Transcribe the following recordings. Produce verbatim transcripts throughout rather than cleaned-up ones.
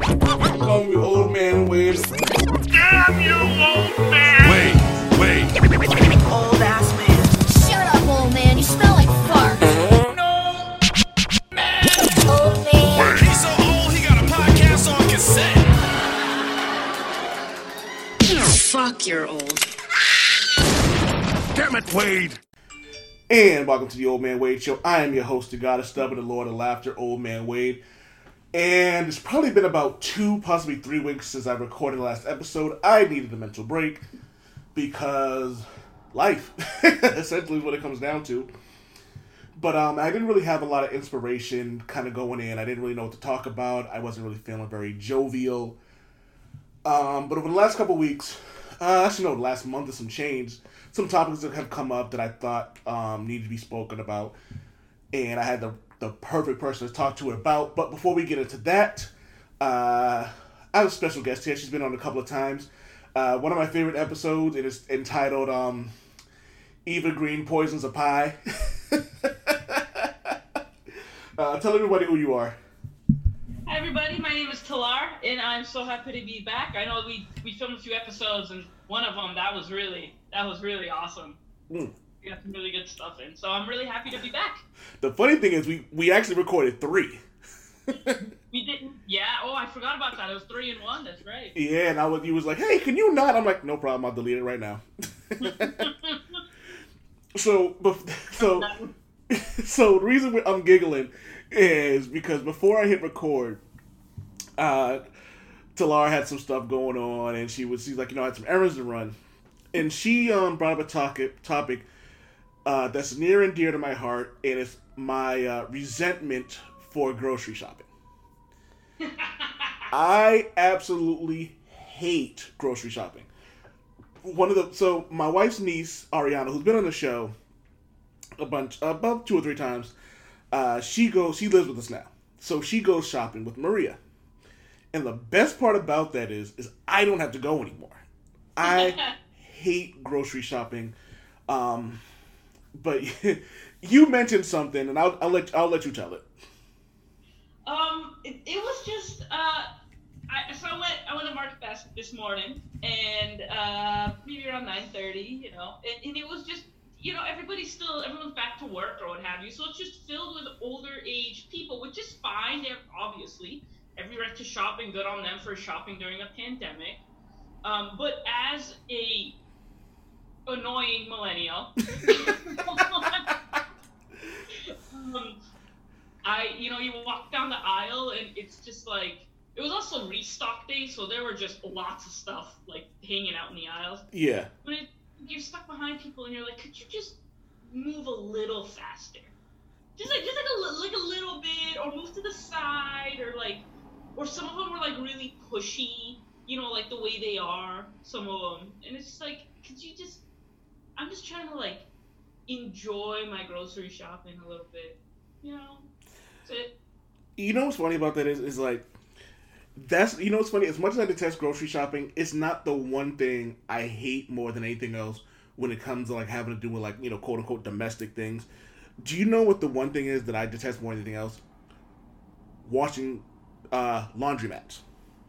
Call me Old Man Wade. Damn you, old man! Wait, wait. Old ass man. Shut up, old man. You smell like fart. No! Old man. He's so old, he got a podcast on cassette. Fuck, you're old. Damn it, Wade. And welcome to the Old Man Wade Show. I am your host, the God of Stubborn, the Lord of Laughter, Old Man Wade. And it's probably been about two, possibly three weeks since I recorded the last episode. I needed a mental break because life, essentially, is what it comes down to. But um, I didn't really have a lot of inspiration kind of going in. I didn't really know what to talk about. I wasn't really feeling very jovial. Um, but over the last couple weeks, uh, actually no, the last month or some change, some topics that have come up that I thought um, needed to be spoken about. And I had the the perfect person to talk to about. But before we get into that, uh, I have a special guest here. She's been on a couple of times. Uh, one of my favorite episodes, it is entitled um, Eva Green Poisons a Pie. uh, tell everybody who you are. Hi everybody, my name is Talar, and I'm so happy to be back. I know we, we filmed a few episodes, and one of them, that was really, that was really awesome. Mm. We got some really good stuff in, so I'm really happy to be back. The funny thing is, we, we actually recorded three. We didn't, yeah, oh, I forgot about that. It was three and one, that's right. Yeah, and I was, he was like, hey, can you not? I'm like, no problem, I'll delete it right now. so, so, so the reason I'm giggling is because before I hit record, uh, Talar had some stuff going on, and she was, she's like, you know, I had some errands to run. And she um, brought up a topic, topic uh, that's near and dear to my heart, and it's my uh, resentment for grocery shopping. I absolutely hate grocery shopping. One of the so my wife's niece Ariana, who's been on the show a bunch, about two or three times, uh, she goes, she lives with us now, so she goes shopping with Maria. And the best part about that is, is I don't have to go anymore. I hate grocery shopping. Um, but you mentioned something, and I'll, I'll let I'll let you tell it. Um, it, it was just uh, I so I went I went to Market Basket this morning, and uh, maybe around nine thirty, you know, and, and it was just, you know, everybody's still everyone's back to work or what have you, so it's just filled with older age people, which is fine. They're obviously every right to shopping, good on them for shopping during a pandemic. Um, but as a annoying millennial, um, I, you know, you walk down the aisle and it's just like, it was also restock day, so there were just lots of stuff like hanging out in the aisles. Yeah. But it, you're stuck behind people and you're like, could you just move a little faster? Just like, just like a, like a little bit, or move to the side, or like, or some of them were like really pushy, you know, like the way they are, some of them. And it's just like, could you just, I'm just trying to like enjoy my grocery shopping a little bit, you know? That's it. You know what's funny about that is, is like, that's, you know what's funny? As much as I detest grocery shopping, it's not the one thing I hate more than anything else when it comes to like having to do with like, you know, quote unquote domestic things. Do you know what the one thing is that I detest more than anything else? Washing uh, laundromats.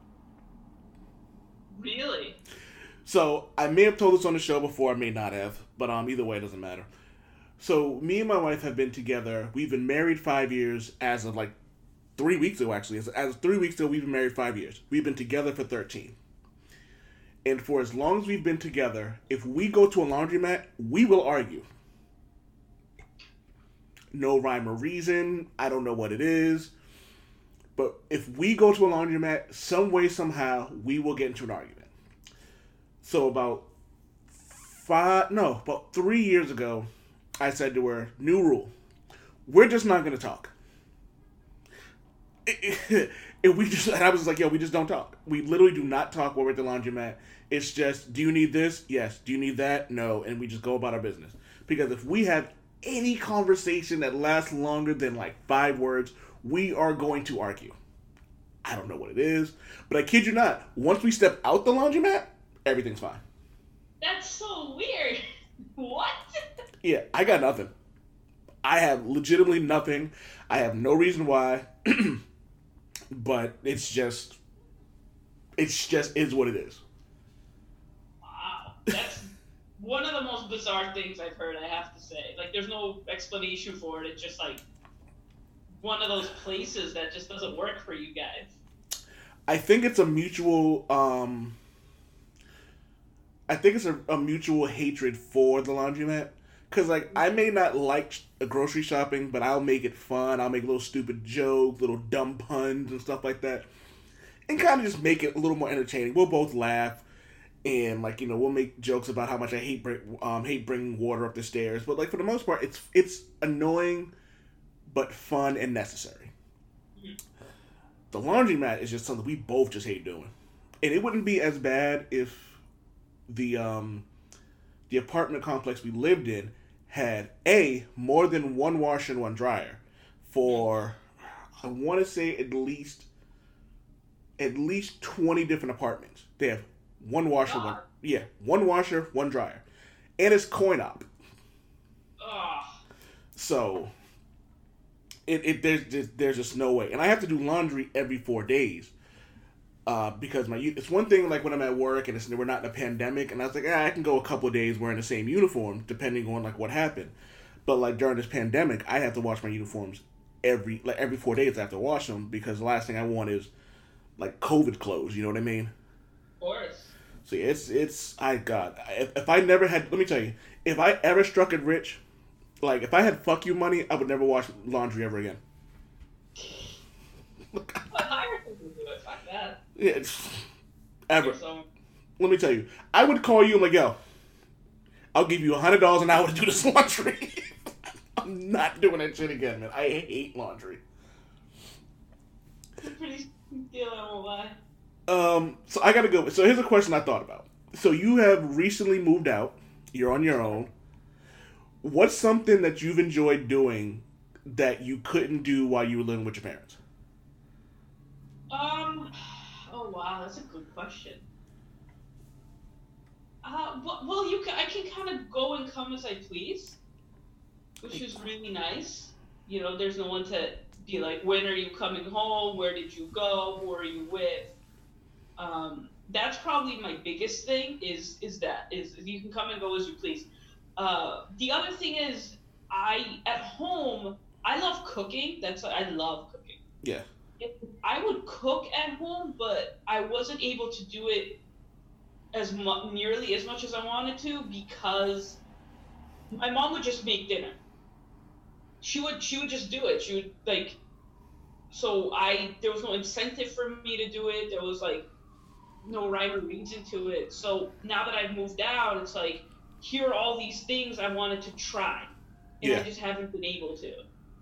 Really? So, I may have told this on the show before, I may not have, but um, either way, it doesn't matter. So, me and my wife have been together, we've been married five years as of like three weeks ago, actually. As, as of three weeks ago, we've been married five years. We've been together for thirteen. And for as long as we've been together, if we go to a laundromat, we will argue. No rhyme or reason, I don't know what it is. But if we go to a laundromat, some way, somehow, we will get into an argument. So about five, no, about three years ago, I said to her, new rule, we're just not going to talk. If we just, and I was like, yo, we just don't talk. We literally do not talk while we're at the laundromat. It's just, do you need this? Yes. Do you need that? No. And we just go about our business. Because if we have any conversation that lasts longer than like five words, we are going to argue. I don't know what it is, but I kid you not, once we step out the laundromat, everything's fine. That's so weird. What? Yeah, I got nothing. I have legitimately nothing. I have no reason why, but it's just, It's just is what it is. Wow, that's one of the most bizarre things I've heard. I have to say, like, there's no explanation for it. It's just like one of those places that just doesn't work for you guys. I think it's a mutual. Um, I think it's a, a mutual hatred for the laundromat. Cause like I may not like grocery shopping, but I'll make it fun. I'll make little stupid jokes, little dumb puns and stuff like that, and kind of just make it a little more entertaining. We'll both laugh, and like you know we'll make jokes about how much I hate bring, um hate bringing water up the stairs. But like for the most part, it's it's annoying, but fun and necessary. The laundromat is just something we both just hate doing, and it wouldn't be as bad if the um the apartment complex we lived in had a more than one washer and one dryer for I want to say at least at least twenty different apartments. They have one washer, one yeah, one washer, one dryer, and it's coin op. Ugh. So it, it there's just, there's just no way, and I have to do laundry every four days. Uh, because my it's one thing like when I'm at work and it's, we're not in a pandemic and I was like ah, I can go a couple of days wearing the same uniform depending on like what happened, but like during this pandemic I have to wash my uniforms every like every four days. I have to wash them because the last thing I want is like COVID clothes. You know what I mean? Of course. So yeah, it's it's I God if, if I never had let me tell you if I ever struck it rich, like if I had fuck you money I would never wash laundry ever again. But hire people to do it. Fuck that. Yeah, it's, ever. So, Let me tell you, I would call you and like, yo, I'll give you a hundred dollars an hour to do this laundry. I'm not doing that shit again, man. I hate laundry. it's a pretty deal, I won't lie. Um, so I gotta go. So here's a question I thought about. So you have recently moved out. You're on your own. What's something that you've enjoyed doing that you couldn't do while you were living with your parents? Um, oh wow, that's a good question. Uh, well, well you can, I can kind of go and come as I please, which is really nice. You know, there's no one to be like, when are you coming home? Where did you go? Who are you with? Um, that's probably my biggest thing is, is that, is you can come and go as you please. Uh, the other thing is, I, at home, I love cooking. That's, I love cooking. Yeah. I would cook at home, but I wasn't able to do it as mu- nearly as much as I wanted to because my mom would just make dinner. She would she would just do it. She would like so I there was no incentive for me to do it. There was like no rhyme or reason to it. So now that I've moved out, it's like here are all these things I wanted to try, and Yeah. I just haven't been able to.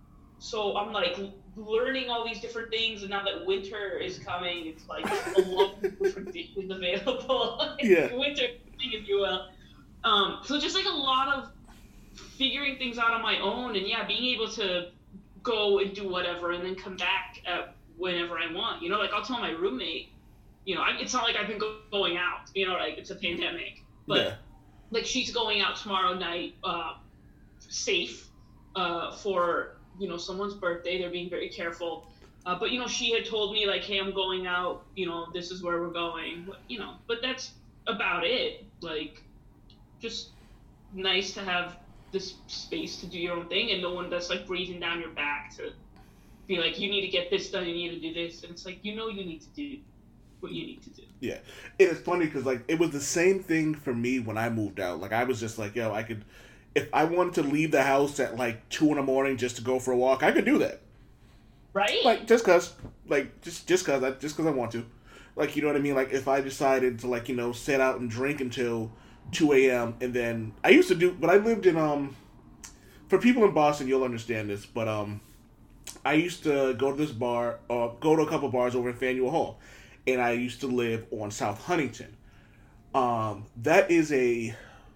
So I'm like learning all these different things, and now that winter is coming, it's like a lot of different dishes available. Yeah. Winter, if you will. Um, so just like a lot of figuring things out on my own, and yeah, being able to go and do whatever, and then come back at whenever I want. You know, like I'll tell my roommate, you know, I, it's not like I've been go- going out. You know, like it's a pandemic, but Yeah. like she's going out tomorrow night, uh, safe, uh, for. You know, someone's birthday. They're being very careful. Uh, but, you know, she had told me, like, hey, I'm going out. You know, this is where we're going. You know, but that's about it. Like, just nice to have this space to do your own thing and no one that's, like, breathing down your back to be like, you need to get this done. You need to do this. And it's like, you know you need to do what you need to do. Yeah. It's funny because, like, it was the same thing for me when I moved out. Like, I was just like, yo, I could... If I wanted to leave the house at like two in the morning just to go for a walk, I could do that. Right? Like just cause, like just just cause I just cause I want to, like you know what I mean. Like if I decided to like you know sit out and drink until two a.m. and then I used to do. But I lived in um. For people in Boston, you'll understand this, but um, I used to go to this bar or go to a couple bars over in Faneuil Hall, and I used to live on South Huntington. Um, that is a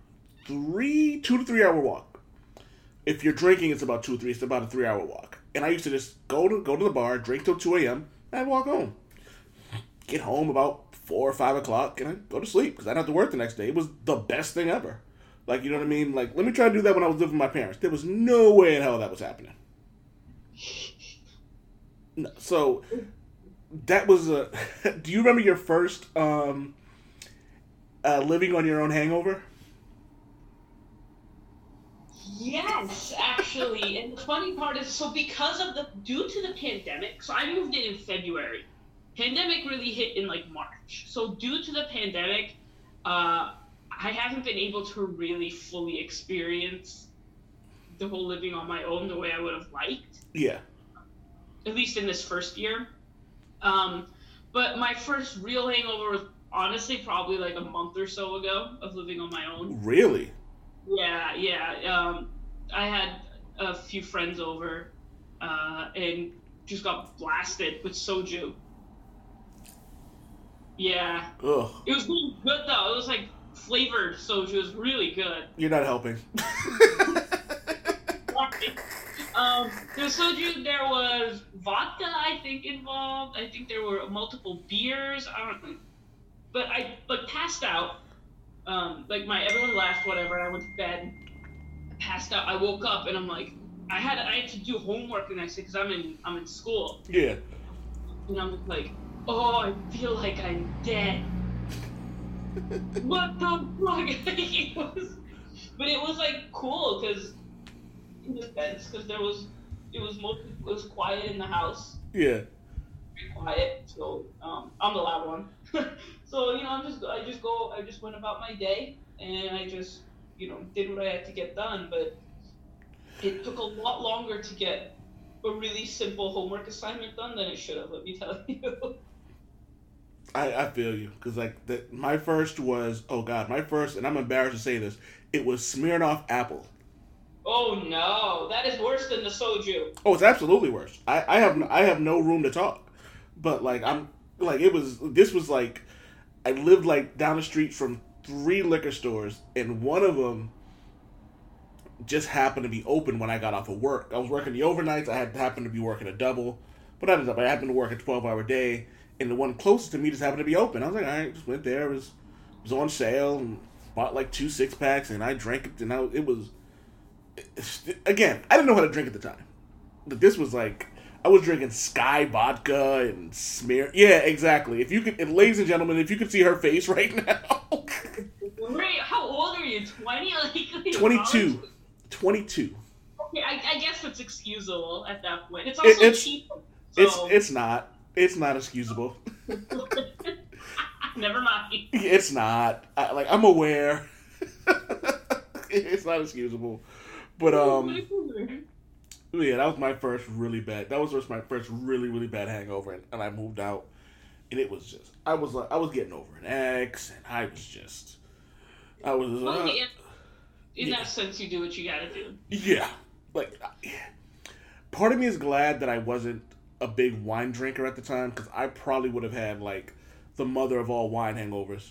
three, two to three hour walk. If you're drinking, it's about two, three. It's about a three hour walk. And I used to just go to go to the bar, drink till two a.m. and I'd walk home. Get home about four or five o'clock, and I'd go to sleep because I didn't have to work the next day. It was the best thing ever. Like, you know what I mean? Like, let me try to do that when I was living with my parents. There was no way in hell that was happening. No, so that was a. Do you remember your first um, uh, living on your own hangover? Yes, actually. And the funny part is, so because of the, due to the pandemic, so I moved in in February. Pandemic really hit in like March. So due to the pandemic, uh, I haven't been able to really fully experience the whole living on my own the way I would have liked. Yeah. At least in this first year. Um, but my first real hangover was honestly probably like a month or so ago of living on my own. Really? Yeah, yeah. Um, I had a few friends over uh, and just got blasted with soju. Yeah. Ugh. It was really good though. It was like flavored soju. It was really good. You're not helping. um, there was soju. There was vodka, I think, involved. I think there were multiple beers. I don't know. But I like passed out. Um, like my everyone left, whatever. I went to bed. I passed out. I woke up and I'm like, I had I had to do homework the next day because I'm in I'm in school. Yeah. And I'm like, oh, I feel like I'm dead. What the fuck? it was, but it was like cool because in the sense because there was it was most it was quiet in the house. Yeah. Very quiet. So um, I'm the loud one. So you know, I'm just I just go I just went about my day and I just you know did what I had to get done. But it took a lot longer to get a really simple homework assignment done than it should have. Let me tell you. I, I feel you because like the, my first was oh god my first and I'm embarrassed to say this, it was Smirnoff Apple. Oh no, that is worse than the soju. Oh, it's absolutely worse. I, I have I have no room to talk, but like I'm like it was this was like I lived like down the street from three liquor stores and one of them just happened to be open when I got off of work. I was working the overnights. I had happened to be working a double, but I ended up I happened to work a twelve hour day. And the one closest to me just happened to be open. I was like, all right, just went there. It was, it was on sale and bought like two six packs and I drank it. And I, it was, it, again, I didn't know how to drink at the time. But this was like, I was drinking Sky vodka and smear. Yeah, exactly. If you could, and ladies and gentlemen, if you could see her face right now. Wait, how old are you? twenty? Like, twenty-two. twenty-two. Okay, I, I guess it's excusable at that point. It's also it, it's, cheap. So. It's, it's not. It's not excusable. Never mind. It's not. I, like I'm aware. It's not excusable, but um, yeah, that was my first really bad. That was just my first really really bad hangover, and, and I moved out, and it was just I was like I was getting over an ex, and I was just I was. Uh, well, yeah. In yeah. that sense, you do what you gotta do. Yeah, like part of me is glad that I wasn't a big wine drinker at the time because I probably would have had like the mother of all wine hangovers.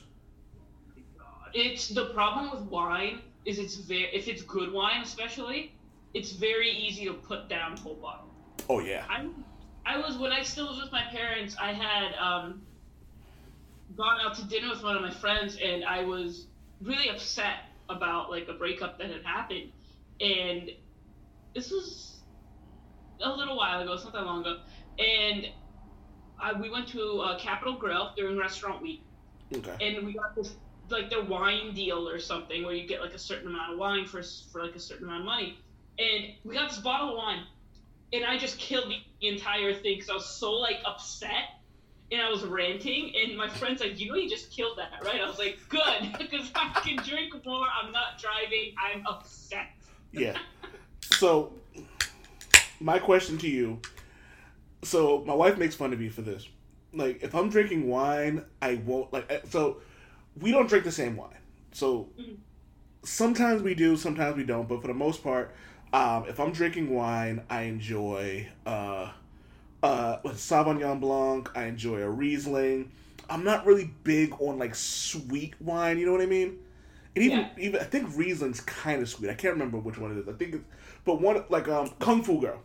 It's the problem with wine is it's very if it's good wine especially, it's very easy to put down whole bottle. Oh yeah. I I was when I still was with my parents. I had um, gone out to dinner with one of my friends, and I was really upset about like a breakup that had happened, and this was a little while ago. It's not that long ago. And I, we went to uh, Capitol Grill during restaurant week. Okay. And we got this, like, their wine deal or something where you get, like, a certain amount of wine for, for like, a certain amount of money. And we got this bottle of wine. And I just killed the entire thing because I was so, like, upset. And I was ranting. And my friend's like, you know you just killed that, right? I was like, good. Because I can drink more. I'm not driving. I'm upset. Yeah. So, my question to you... So, my wife makes fun of me for this. Like, if I'm drinking wine, I won't, like, so, we don't drink the same wine. So, sometimes we do, sometimes we don't, but for the most part, um, if I'm drinking wine, I enjoy, uh, uh, Sauvignon Blanc, I enjoy a Riesling. I'm not really big on, like, sweet wine, you know what I mean? And even, Yeah. even I think Riesling's kind of sweet. I can't remember which one it is. I think it's, but one, like, um, Kung Fu Girl.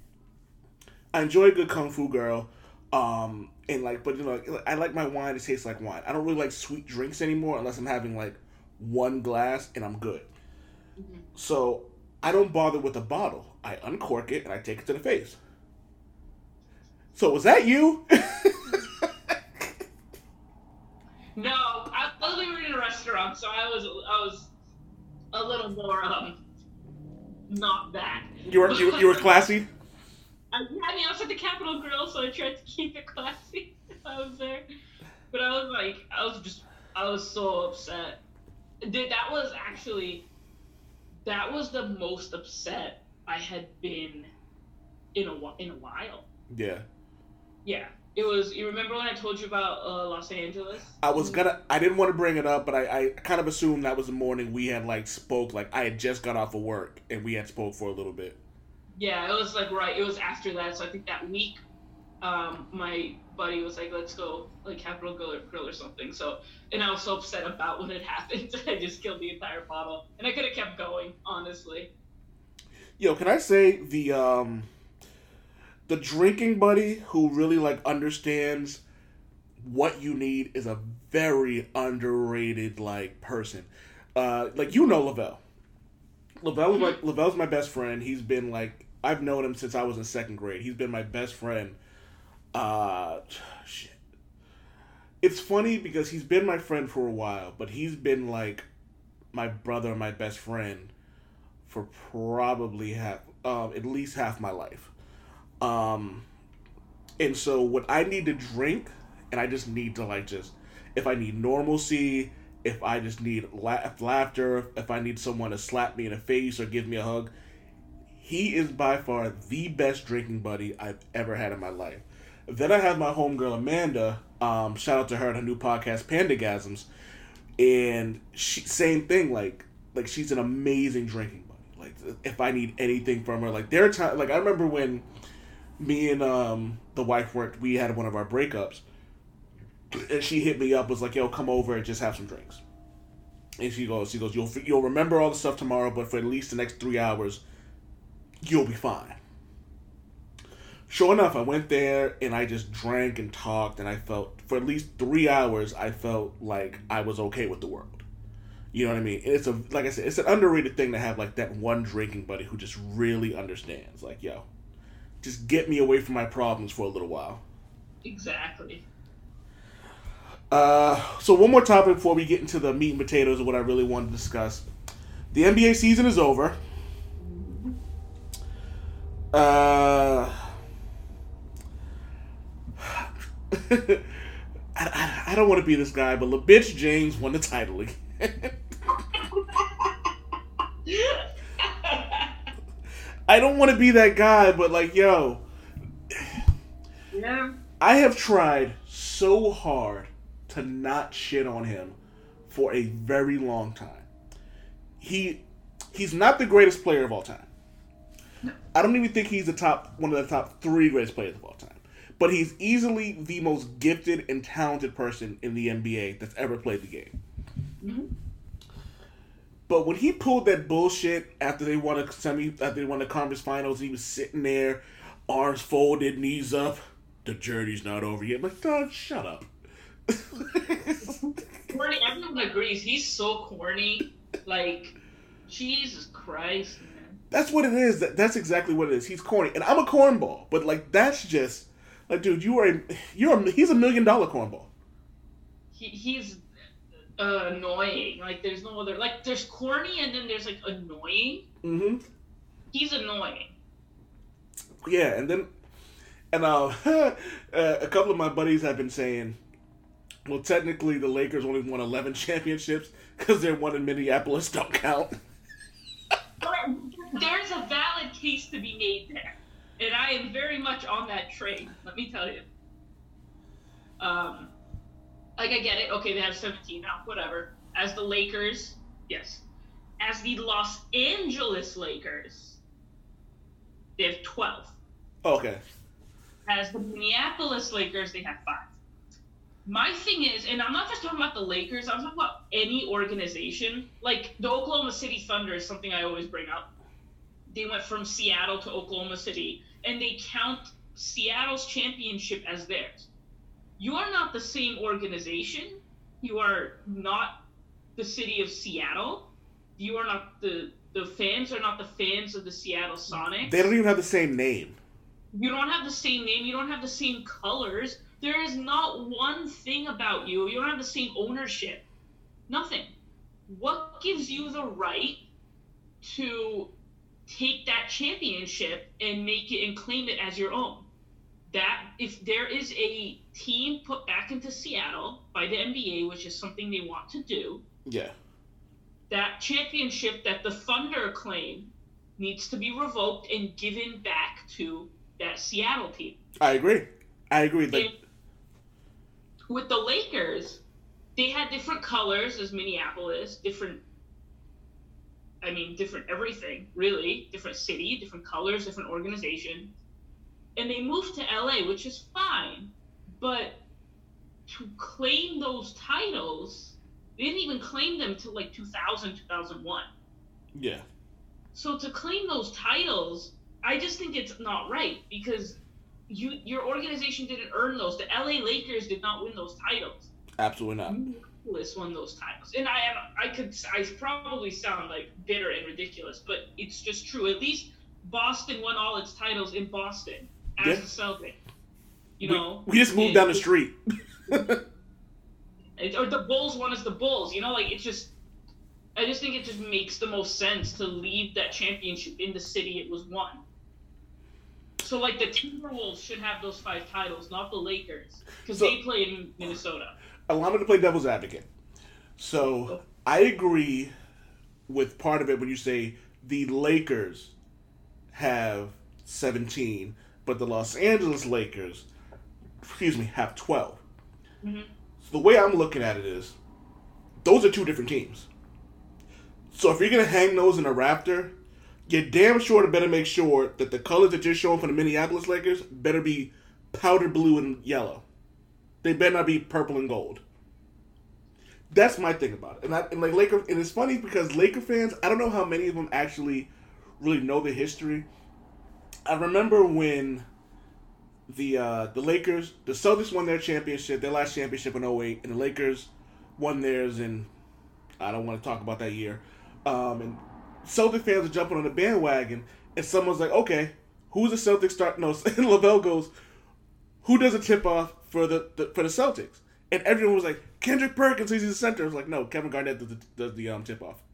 I enjoy a good Kung Fu Girl, um, and like, but you know, I like my wine to taste like wine. I don't really like sweet drinks anymore unless I'm having like one glass and I'm good. Mm-hmm. So I don't bother with a bottle. I uncork it and I take it to the face. So was that you? around, so I was I was a little more um not that. You were you, you were classy. I, I mean, I was at the Capitol Grill, so I tried to keep it classy. I was there, but I was like, I was just, I was so upset. Dude, that was actually, that was the most upset I had been in a in a while. Yeah. Yeah. It was, you remember when I told you about uh, Los Angeles? I was gonna, I didn't want to bring it up, but I, I kind of assumed that was the morning we had, like, spoke, like, I had just got off of work, and we had spoke for a little bit. Yeah, it was, like, right, it was after that, so I think that week, um, my buddy was like, let's go, like, Capitol Grill or, Grill or something, so, and I was so upset about what had happened, I just killed the entire bottle, and I could have kept going, honestly. Yo, can I say the, um... the drinking buddy who really, like, understands what you need is a very underrated, like, person. Uh, like, you know Lavelle. Lavelle is like, Lavelle's my best friend. He's been, like, I've known him since I was in second grade. He's been my best friend. Uh, shit. It's funny because he's been my friend for a while, but he's been, like, my brother, my best friend for probably half, uh, at least half my life. Um, and so when I need to drink, and I just need to, like, just, if I need normalcy, if I just need la- laughter, if I need someone to slap me in the face or give me a hug, he is by far the best drinking buddy I've ever had in my life. Then I have my homegirl Amanda, um, shout out to her and her new podcast, Pandagasms, and she, same thing, like, like, she's an amazing drinking buddy. Like, if I need anything from her, like, there are times, like, I remember when me and um, the wife worked, we had one of our breakups, and she hit me up, was like, yo, come over and just have some drinks. And she goes, she goes, you'll you'll remember all the stuff tomorrow, but for at least the next three hours, you'll be fine. Sure enough, I went there, and I just drank and talked, and I felt, for at least three hours, I felt like I was okay with the world. You know what I mean? And it's a, like I said, it's an underrated thing to have, like, that one drinking buddy who just really understands. Like, yo, just get me away from my problems for a little while. Exactly. Uh, so one more topic before we get into the meat and potatoes of what I really wanted to discuss. The N B A season is over. Uh, I, I, I don't want to be this guy, but LeBitch James won the title again. I don't want to be that guy, but, like, yo, Yeah. I have tried so hard to not shit on him for a very long time. He he's not the greatest player of all time. No. I don't even think he's the top one of the top three greatest players of all time. But he's easily the most gifted and talented person in the N B A that's ever played the game. Mm-hmm. But when he pulled that bullshit after they won a semi, after they won the conference finals, he was sitting there, arms folded, knees up. The journey's not over yet. I'm like, dog, shut up. Corny, everyone agrees. He's so corny. Like, Jesus Christ, man. That's what it is. That that's exactly what it is. He's corny, and I'm a cornball. But, like, that's just like, dude, you are a, you're a, he's a million dollar cornball. He he's uh, annoying. Like, there's no other. Like, there's corny, and then there's, like, annoying. Mm-hmm. He's annoying. Yeah, and then and uh, a couple of my buddies have been saying, well, technically the Lakers only won eleven championships because their one in Minneapolis don't count. But there's a valid case to be made there, and I am very much on that train. Let me tell you. Um, like, I get it. Okay, they have seventeen now. Whatever. As the Lakers, yes. As the Los Angeles Lakers, they have twelve. Okay. As the Minneapolis Lakers, they have five. My thing is, and I'm not just talking about the Lakers, I'm talking about any organization. Like, the Oklahoma City Thunder is something I always bring up. They went from Seattle to Oklahoma City, and they count Seattle's championship as theirs. You are not the same organization. You are not the city of Seattle. You are not the, the fans are not the fans of the Seattle Sonics. They don't even have the same name. You don't have the same name. You don't have the same colors. There is not one thing about you. You don't have the same ownership. Nothing. what gives you the right to take that championship and make it and claim it as your own? That if there is a team put back into Seattle by the N B A, which is something they want to do, Yeah. that championship that the Thunder claim needs to be revoked and given back to that Seattle team. I agree. I agree. Like, And with the Lakers, they had different colors as Minneapolis, different, I mean, different everything, really. Different city, different colors, different organization. And they moved to L A, which is fine. But to claim those titles, they didn't even claim them till like two thousand, two thousand one. yeah. So to claim those titles, I just think it's not right because you your organization didn't earn those. The L A Lakers did not win those titles. Absolutely not. Minneapolis won those titles, and I am I could I probably sound like bitter and ridiculous, but it's just true. At least Boston won all its titles in Boston as Yeah. a Celtic. You We- know, we, just moved And- down the street. it- or the Bulls won as the Bulls. You know, like it's just. I just think it just makes the most sense to leave that championship in the city it was won. So, like, the Timberwolves should have those five titles, not the Lakers, because So- they play in Minnesota. Allow me to play devil's advocate. So I agree with part of it when you say the Lakers have seventeen, but the Los Angeles Lakers, excuse me, have twelve. Mhm. So the way I'm looking at it is, those are two different teams. So if you're gonna hang those in a rafter, you're damn sure to better make sure that the colors that you're showing for the Minneapolis Lakers better be powder blue and yellow. They better not be purple and gold. That's my thing about it. And, I, and like Laker, and it's funny because Laker fans, I don't know how many of them actually really know the history. I remember when the uh, the Lakers, the Celtics won their championship, their last championship in oh eight, and the Lakers won theirs in, I don't want to talk about that year. Um, and Celtic fans are jumping on the bandwagon, and someone's like, okay, who's the Celtics start? No, and Lavelle goes, who does a tip off for the, the for the Celtics? And everyone was like, Kendrick Perkins, he's the center. I was like, no, Kevin Garnett does the, does the um, tip off.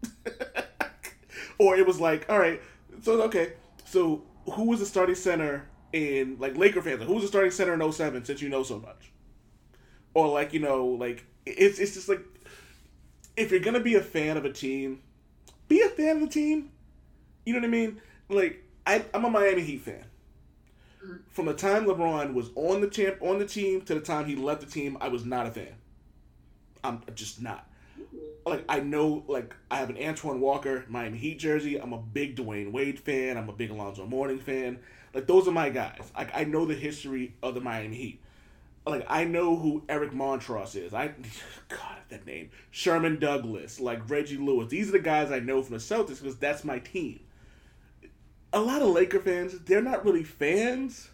Or it was like, all right, so okay, so who was the starting center in, like, Laker fans, like, who was the starting center in oh seven since you know so much? Or, like, you know, like, it's it's just like, if you're going to be a fan of a team, be a fan of the team. You know what I mean? Like, I, I'm a Miami Heat fan. From the time LeBron was on the champ on the team to the time he left the team, I was not a fan. I'm just not. Like, I know, like, I have an Antoine Walker Miami Heat jersey. I'm a big Dwayne Wade fan. I'm a big Alonzo Mourning fan. Like, those are my guys. Like, I know the history of the Miami Heat. Like, I know who Eric Montross is. I, God, that name. Sherman Douglas, like Reggie Lewis. These are the guys I know from the Celtics because that's my team. A lot of Laker fans, they're not really fans.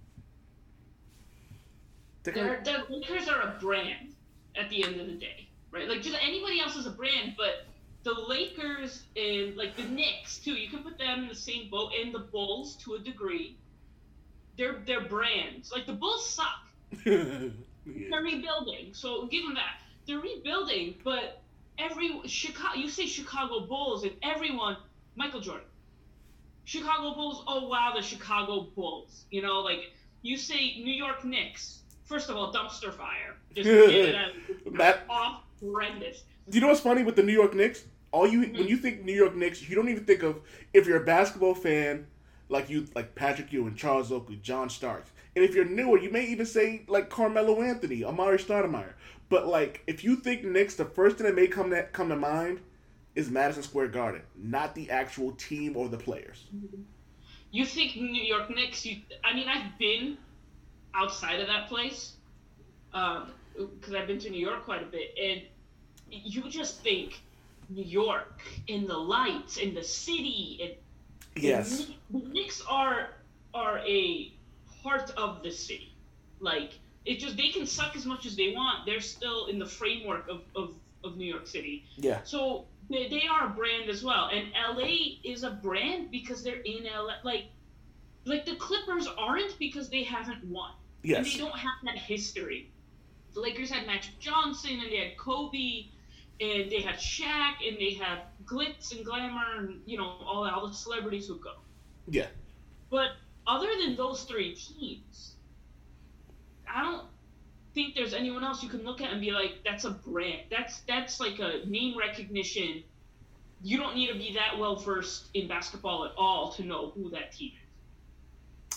They're kind They're, the Lakers are a brand at the end of the day, right? Like, just anybody else is a brand, but the Lakers and, like, the Knicks, too, you can put them in the same boat, and the Bulls, to a degree. They're, they're brands. Like, the Bulls suck. yeah. They're rebuilding, so give them that. They're rebuilding, but every Chicago, you say Chicago Bulls, and everyone, Michael Jordan, Chicago Bulls. Oh wow, the Chicago Bulls. You know, like you say New York Knicks. First of all, dumpster fire. Just get it out. That- Off horrendous. Do you know what's funny with the New York Knicks? All you when you think New York Knicks, you don't even think of, if you're a basketball fan, like you like Patrick Ewing, Charles Oakley, John Starks. And if you're newer, you may even say like Carmelo Anthony, Amari Stoudemire. But like if you think Knicks, the first thing that may come that come to mind is Madison Square Garden, not the actual team or the players. You think New York Knicks? You, I mean, I've been outside of that place because I've been to New York quite a bit, and you just think New York and the lights and the city and Yes. the Knicks are are a part of the city. Like it just they can suck as much as they want. They're still in the framework of, of, of New York City. Yeah. So they, they are a brand as well. And L A is a brand because they're in L A. Like like the Clippers aren't because they haven't won. Yes. And they don't have that history. The Lakers had Magic Johnson and they had Kobe and they had Shaq, and they had glitz and glamour, and you know all all the celebrities who go. Yeah. But other than those three teams, I don't think there's anyone else you can look at and be like, that's a brand. That's that's like a name recognition. You don't need to be that well versed in basketball at all to know who that team is.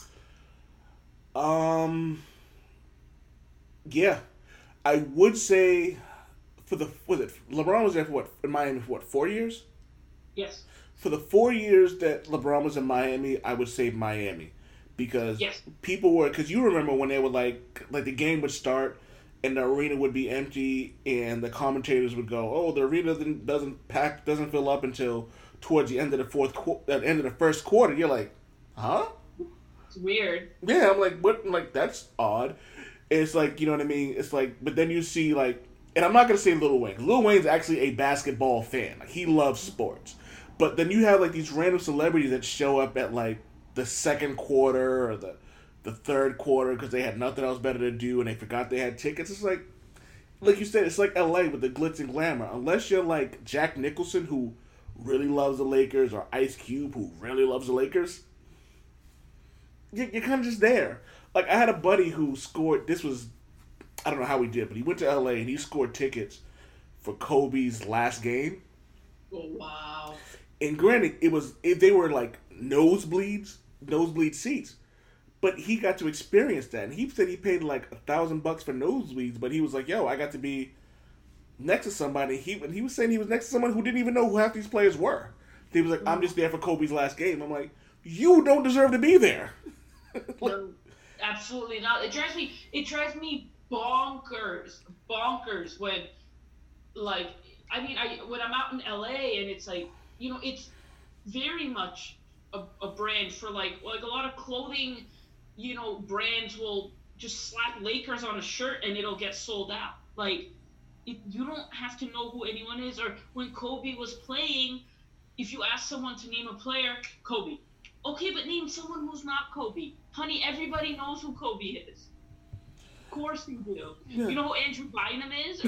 Um. Yeah, I would say for the was it LeBron was there for what in Miami for what four years? Yes. For the four years that LeBron was in Miami, I would say Miami, because yes. people were because you remember when they were like like the game would start and the arena would be empty and the commentators would go, oh, the arena doesn't doesn't pack doesn't fill up until towards the end of the fourth qu- at the end of the first quarter. You're like, huh? It's weird. Yeah, I'm like, what? I'm like, that's odd. It's like, you know what I mean? It's like, but then you see like, and I'm not gonna say Lil Wayne. Lil Wayne's actually a basketball fan. Like he loves sports. But then you have like these random celebrities that show up at like the second quarter or the the third quarter because they had nothing else better to do and they forgot they had tickets. It's like, like you said, it's like L A with the glitz and glamour. Unless you're like Jack Nicholson who really loves the Lakers or Ice Cube who really loves the Lakers, you're, you're kind of just there. Like I had a buddy who scored. This was, I don't know how he did, but he went to L A and he scored tickets for Kobe's last game. Oh wow. And granted, it was if they were like nosebleeds, nosebleed seats, but he got to experience that. And he said he paid like a thousand bucks for nosebleeds, but he was like, "Yo, I got to be next to somebody." He and he was saying he was next to someone who didn't even know who half these players were. He was like, "I'm just there for Kobe's last game." I'm like, "You don't deserve to be there." No, absolutely not. It drives me. It drives me bonkers, bonkers when, like, I mean, I when I'm out in L A and it's like. You know, it's very much a, a brand for like like a lot of clothing. You know, brands will just slap Lakers on a shirt and it'll get sold out. Like, it, you don't have to know who anyone is. Or when Kobe was playing, if you ask someone to name a player, Kobe. Okay, but name someone who's not Kobe. Honey, everybody knows who Kobe is. Of course you do. Yeah. You know who Andrew Bynum is?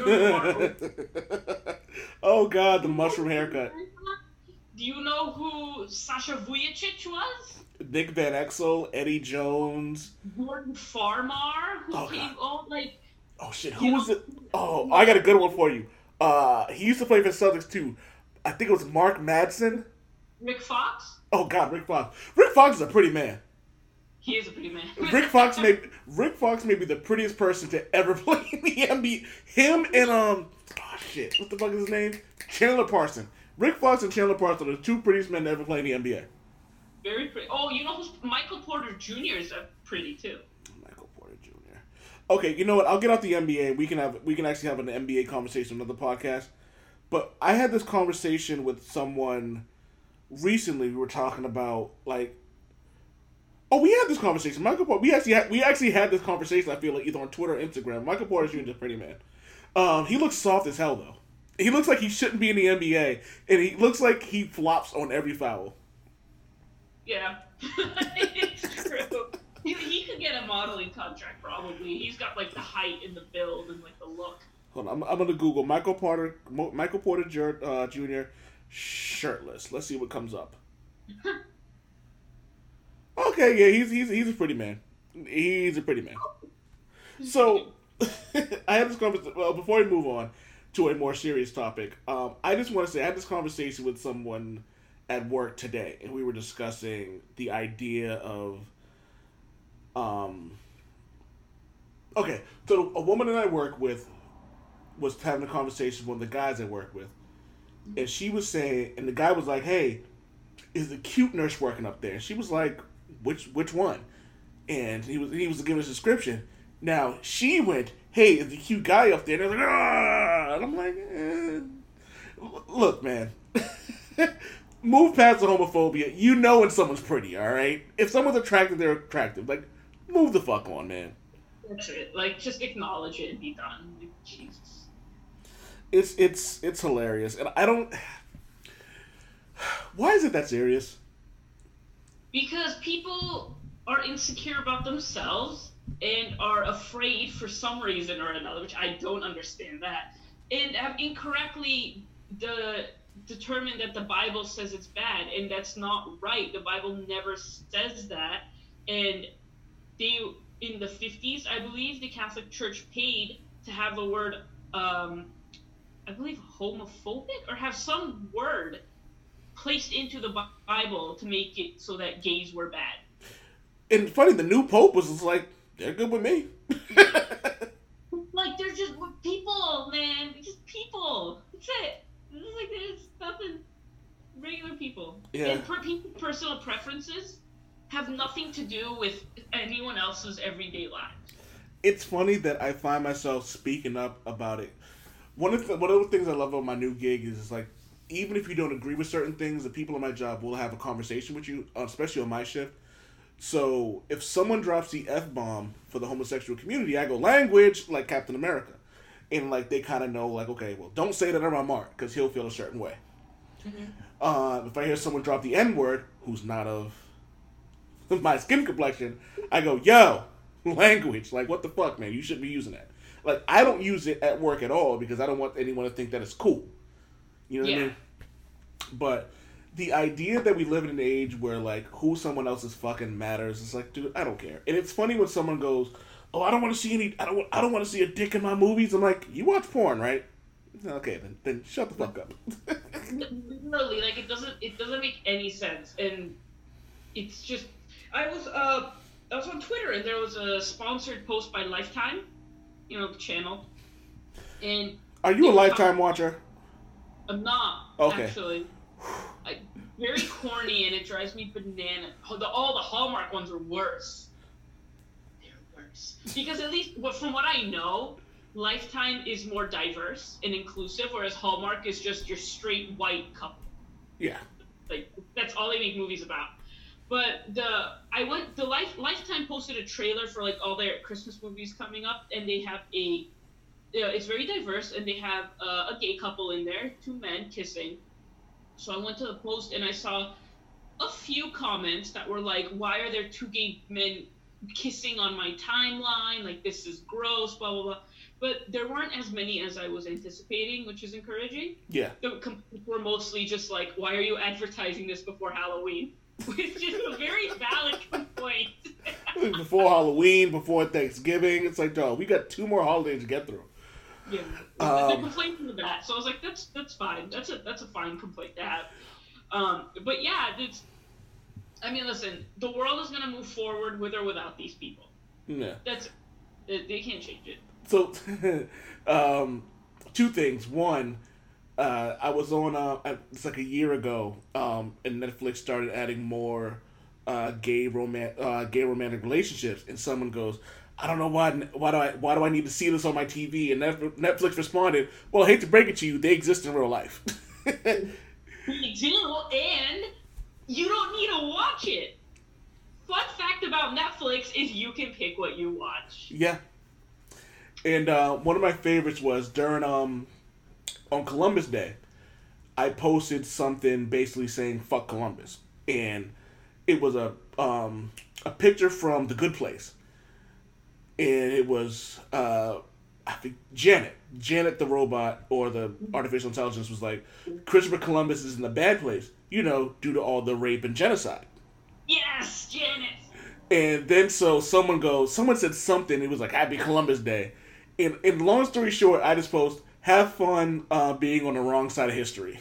Or oh God, the mushroom haircut. Do you know who Sasha Vujacic was? Nick Van Exel, Eddie Jones, Gordon Farmar, who oh, came on like. Oh shit! Who was know? it? Oh, I got a good one for you. Uh, he used to play for the Celtics too. I think it was Mark Madsen. Rick Fox. Oh God, Rick Fox. Rick Fox is a pretty man. He is a pretty man. Rick Fox may Rick Fox may be the prettiest person to ever play in the N B A. Him and um, oh shit, what the fuck is his name? Chandler Parsons. Rick Fox and Chandler Parsons are the two prettiest men to ever play in the N B A. Very pretty. Oh, you know who's Michael Porter Junior is pretty too. Michael Porter Junior Okay, you know what? I'll get off the N B A. We can have we can actually have an N B A conversation on another podcast. But I had this conversation with someone recently. We were talking about like, oh, we had this conversation. Michael Porter. We actually had, we actually had this conversation. I feel like either on Twitter or Instagram. Michael Porter Junior is a pretty man. Um, he looks soft as hell though. He looks like he shouldn't be in the N B A, and he looks like he flops on every foul. Yeah, it's true. He, he could get a modeling contract probably. He's got like the height and the build and like the look. Hold on, I'm, I'm gonna Google Michael Porter, Michael Porter uh, Junior shirtless. Let's see what comes up. Okay, yeah, he's he's he's a pretty man. He's a pretty man. So I had this conversation. Well, before we move on to a more serious topic, um, I just want to say I had this conversation with someone at work today, and we were discussing the idea of, um, okay, so a woman that I work with was having a conversation with one of the guys I work with, and she was saying, and the guy was like, "Hey, is the cute nurse working up there?" And she was like, "Which which one?" And he was he was giving us a description. Now she went, "Hey, is the cute guy up there?" And I was like, "Ah!" And I'm like, eh. "Look, man." Move past the homophobia. You know when someone's pretty, all right? If someone's attractive, they're attractive. Like, move the fuck on, man. That's it. Like, just acknowledge it and be done. Like, Jesus. It's it's it's hilarious, and I don't. Why is it that serious? Because people are insecure about themselves and are afraid for some reason or another, which I don't understand that, and have incorrectly the determined that the Bible says it's bad, and that's not right. The Bible never says that. And they, in the fifties, I believe, the Catholic Church paid to have the word, um, I believe, homophobic, or have some word placed into the Bible to make it so that gays were bad. And funny, the new pope was just like, they're good with me. Like, they're just people, man. They're just people. That's it. It's like there's nothing. Regular people. Yeah. And per- people's personal preferences have nothing to do with anyone else's everyday lives. It's funny that I find myself speaking up about it. One of the, one of the things I love about my new gig is, is like, even if you don't agree with certain things, the people on my job will have a conversation with you, especially on my shift. So if someone drops the F-bomb for the homosexual community, I go, language, like Captain America. And like they kind of know, like, okay, well, don't say that around Mark, because he'll feel a certain way. Mm-hmm. Uh, if I hear someone drop the N-word, who's not of my skin complexion, I go, yo, language, like, what the fuck, man? You shouldn't be using that. Like, I don't use it at work at all, because I don't want anyone to think that it's cool. You know what yeah. I mean? But the idea that we live in an age where, like, who someone else's fucking matters, is like, dude, I don't care. And it's funny when someone goes, oh, I don't want to see any, I don't, I don't want to see a dick in my movies. I'm like, you watch porn, right? Okay, then, then shut the fuck up. Literally, like, it doesn't, it doesn't make any sense, and it's just, I was, uh, I was on Twitter, and there was a sponsored post by Lifetime, you know, the channel, and are you a Lifetime watcher? I'm not, okay. actually. I, very corny, and it drives me bananas. The, all the Hallmark ones are worse. They're worse. Because at least, from what I know, Lifetime is more diverse and inclusive, whereas Hallmark is just your straight white couple. Yeah. Like, that's all they make movies about. But the I went the Life Lifetime posted a trailer for like all their Christmas movies coming up, and they have a uh, it's very diverse, and they have uh, a gay couple in there, two men kissing. So I went to the post, and I saw a few comments that were like, "Why are there two gay men kissing on my timeline? Like, this is gross, blah blah blah." But there weren't as many as I was anticipating, which is encouraging. Yeah. The complaints were mostly just like, "Why are you advertising this before Halloween?" Which is a very valid complaint. Before Halloween, before Thanksgiving, it's like, dog, we got two more holidays to get through. Yeah, um, they're complaining about that, so I was like, that's that's fine. That's a that's a fine complaint to have. Um, but yeah, it's. I mean, listen, the world is gonna move forward with or without these people. Yeah. That's they, they can't change it. So, um, two things. One. Uh, I was on, uh, it's like a year ago, um, and Netflix started adding more uh, gay roman- uh, gay romantic relationships, and someone goes, I don't know why why do I why do I need to see this on my T V? And Netflix responded, well, I hate to break it to you, they exist in real life. They do, and you don't need to watch it. Fun fact about Netflix is you can pick what you watch. Yeah. And uh, one of my favorites was during... um. On Columbus Day, I posted something basically saying "fuck Columbus," and it was a um, a picture from The Good Place, and it was uh, I think Janet, Janet the robot or the artificial intelligence was like, Christopher Columbus is in a bad place, you know, due to all the rape and genocide. Yes, Janet. And then so someone goes, someone said something. It was like Happy Columbus Day, and and long story short, I just post. Have fun uh, being on the wrong side of history.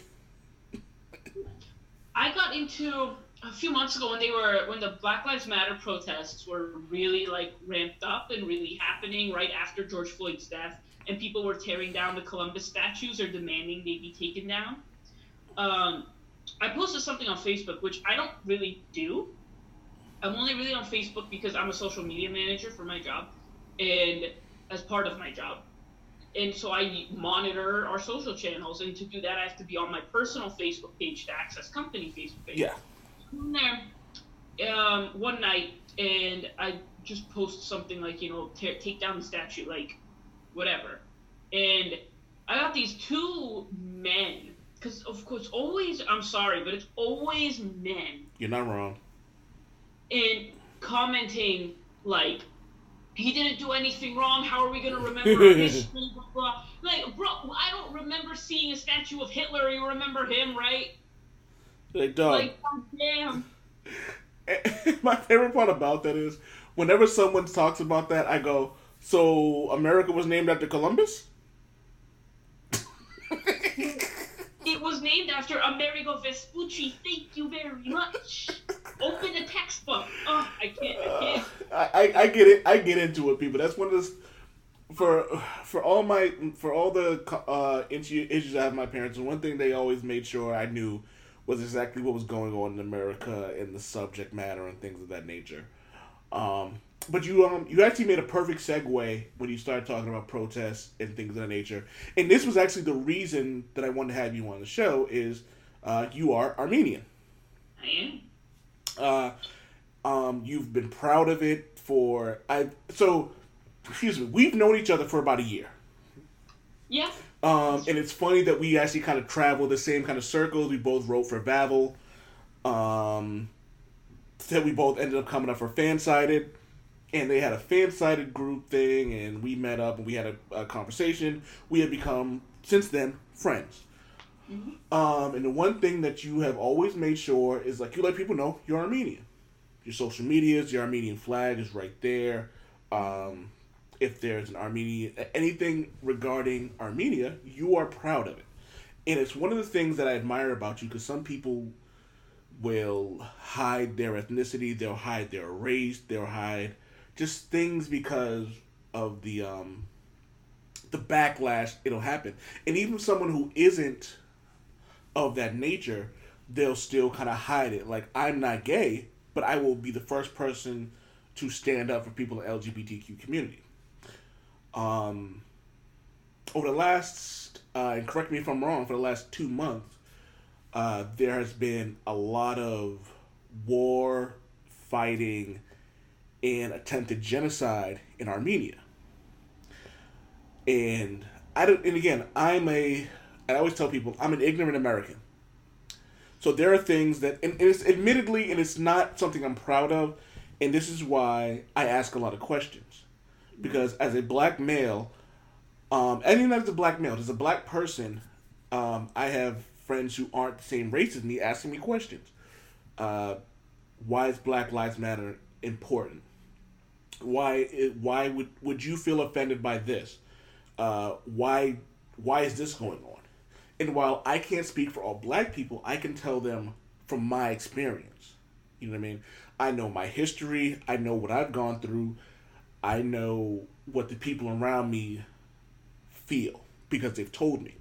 I got into a few months ago when they were when the Black Lives Matter protests were really like ramped up and really happening right after George Floyd's death, and people were tearing down the Columbus statues or demanding they be taken down. Um, I posted something on Facebook, which I don't really do. I'm only really on Facebook because I'm a social media manager for my job, and as part of my job. And so I monitor our social channels, and to do that, I have to be on my personal Facebook page to access company Facebook page. Yeah. I'm there um, one night, and I just post something like, you know, t- take down the statue, like, whatever. And I got these two men, because, of course, always, I'm sorry, but it's always men. You're not wrong. And commenting, like, he didn't do anything wrong. How are we going to remember our history? Blah, blah. Like, bro, I don't statue of Hitler. You remember him, right? Like, dog. Like, oh, damn. My favorite part about that is whenever someone talks about that, I go, so America was named after Columbus? It was named after Amerigo Vespucci. Thank you very much. Open the textbook. Oh, I can't. I can't. Uh, I, I, I get it. I get into it, people. That's one of those for for all my for all the uh, issues I have with my parents. And one thing they always made sure I knew was exactly what was going on in America and the subject matter and things of that nature. Um, but you um you actually made a perfect segue when you started talking about protests and things of that nature. And this was actually the reason that I wanted to have you on the show is uh, you are Armenian. I am. Uh, um, you've been proud of it for I. So, excuse me. We've known each other for about a year. Yeah. Um, and it's funny that we actually kind of travel the same kind of circles. We both wrote for Bavel. Um, that we both ended up coming up for Fansided, and they had a Fansided group thing, and we met up and we had a, a conversation. We have become since then friends. Mm-hmm. Um, and the one thing that you have always made sure is like you let people know you're Armenian. Your social medias, your Armenian flag is right there. Um, if there's an Armenian, anything regarding Armenia, you are proud of it. And it's one of the things that I admire about you because some people will hide their ethnicity, they'll hide their race, they'll hide just things because of the um, the backlash it'll happen. And even someone who isn't of that nature, they'll still kind of hide it. Like, I'm not gay, but I will be the first person to stand up for people in the L G B T Q community. Um, over the last, uh, and correct me if I'm wrong, for the last two months, uh, there has been a lot of war, fighting, and attempted genocide in Armenia. And I don't, and again, I'm a, I always tell people, I'm an ignorant American. So there are things that, and it's admittedly, and it's not something I'm proud of, and this is why I ask a lot of questions. Because as a black male, um, and even as a black male, as a black person, um, I have friends who aren't the same race as me asking me questions. Uh, why is Black Lives Matter important? Why, why would, would you feel offended by this? Uh, why, why is this going on? And while I can't speak for all black people, I can tell them from my experience. You know what I mean? I know my history. I know what I've gone through. I know what the people around me feel because they've told me.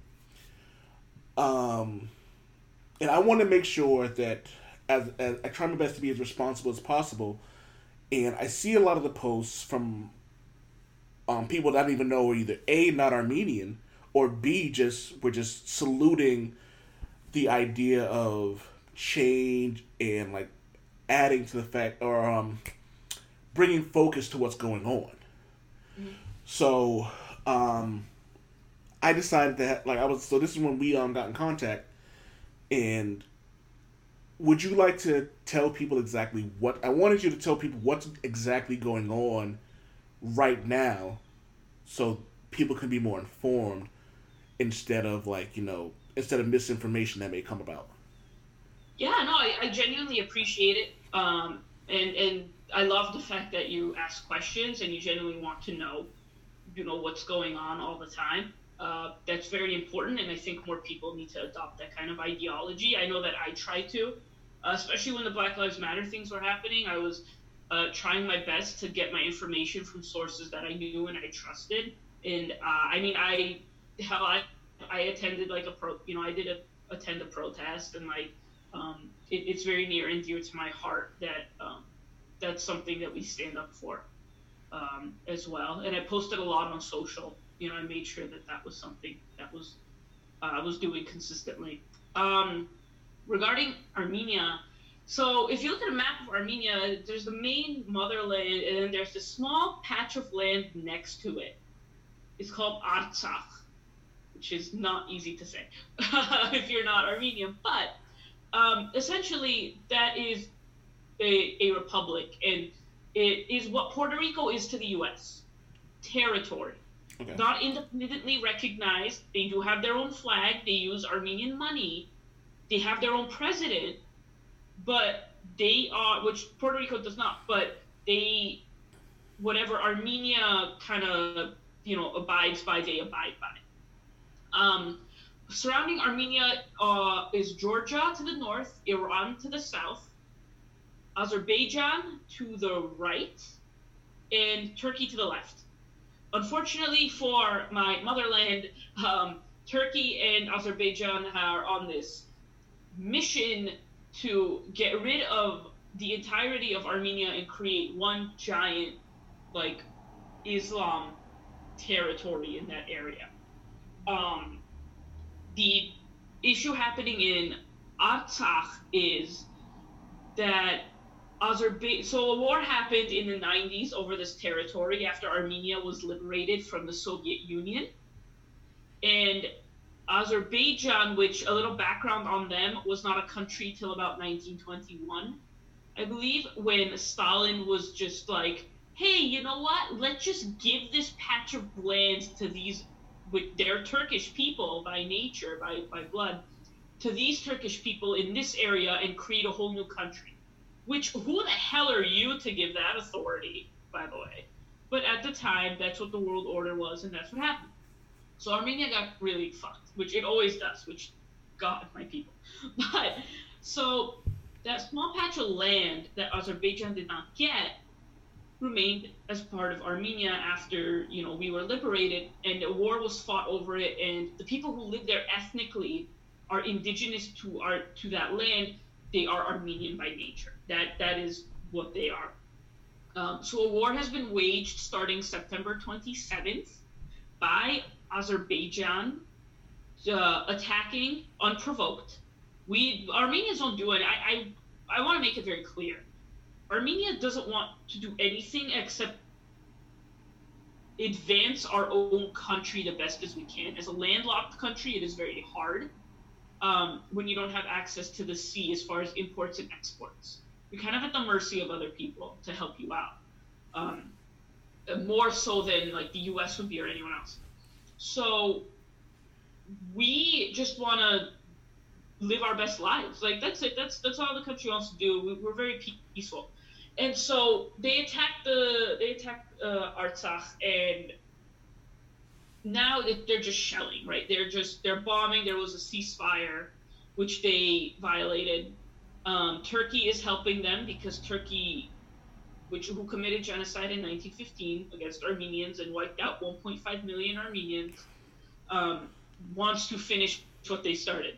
Um, and I want to make sure that as, as I try my best to be as responsible as possible. And I see a lot of the posts from um, people that I don't even know are either A, not Armenian, or B, just we're just saluting the idea of change and like adding to the fact or um, bringing focus to what's going on. Mm-hmm. So um, I decided that like I was so this is when we um got in contact. And would you like to tell people exactly what I wanted you to tell people what's exactly going on right now, so people can be more informed. Instead of like, you know, instead of misinformation that may come about. Yeah, no, I, I genuinely appreciate it. Um, and, and I love the fact that you ask questions and you genuinely want to know, you know, what's going on all the time. Uh, that's very important. And I think more people need to adopt that kind of ideology. I know that I try to, uh, especially when the Black Lives Matter things were happening. I was uh, trying my best to get my information from sources that I knew and I trusted. And uh, I mean, I, Hell, I, I attended like a pro, you know, I did a, attend a protest and like, um, it, it's very near and dear to my heart that, um, that's something that we stand up for, um, as well. And I posted a lot on social, you know, I made sure that that was something that was, uh, I was doing consistently. Um, regarding Armenia, so if you look at a map of Armenia, there's the main motherland and then there's this small patch of land next to it. It's called Artsakh, which is not easy to say if you're not Armenian, but um, essentially that is a, a republic, and it is what Puerto Rico is to the U S territory. Okay. Not independently recognized. They do have their own flag. They use Armenian money. They have their own president, but they are, which Puerto Rico does not, but they, whatever Armenia kind of, you know, abides by, they abide by. Um, surrounding Armenia uh, is Georgia to the north, Iran to the south, Azerbaijan to the right, and Turkey to the left. Unfortunately for my motherland, um, Turkey and Azerbaijan are on this mission to get rid of the entirety of Armenia and create one giant, like, Islam territory in that area. Um, the issue happening in Artsakh is that Azerbaijan, so a war happened in the nineties over this territory after Armenia was liberated from the Soviet Union. And Azerbaijan, which, a little background on them, was not a country till about nineteen twenty-one, I believe, when Stalin was just like, hey, you know what? Let's just give this patch of land to these, with their Turkish people by nature, by, by blood, to these Turkish people in this area and create a whole new country. Which, who the hell are you to give that authority, by the way? But at the time, that's what the world order was, and that's what happened. So Armenia got really fucked, which it always does, which, God, my people. But, so, that small patch of land that Azerbaijan did not get remained as part of Armenia after, you know, we were liberated, and a war was fought over it, and the people who live there ethnically are indigenous to our to that land. They are Armenian by nature. That that is what they are. Um, so a war has been waged starting September twenty-seventh by Azerbaijan, uh, attacking unprovoked. We Armenians don't do it. I I, I want to make it very clear. Armenia doesn't want to do anything except advance our own country the best as we can. As a landlocked country, it is very hard. Um, when you don't have access to the sea as far as imports and exports. You're kind of at the mercy of other people to help you out. Um, more so than like the U S would be or anyone else. So we just want to live our best lives. Like that's it. That's that's all the country wants to do. We, we're very peaceful. And so they attacked the they attacked uh, Artsakh, and now they're just shelling, right? They're just, they're bombing. There was a ceasefire, which they violated. Um, Turkey is helping them because Turkey, which who committed genocide in nineteen fifteen against Armenians and wiped out one point five million Armenians, um, wants to finish what they started.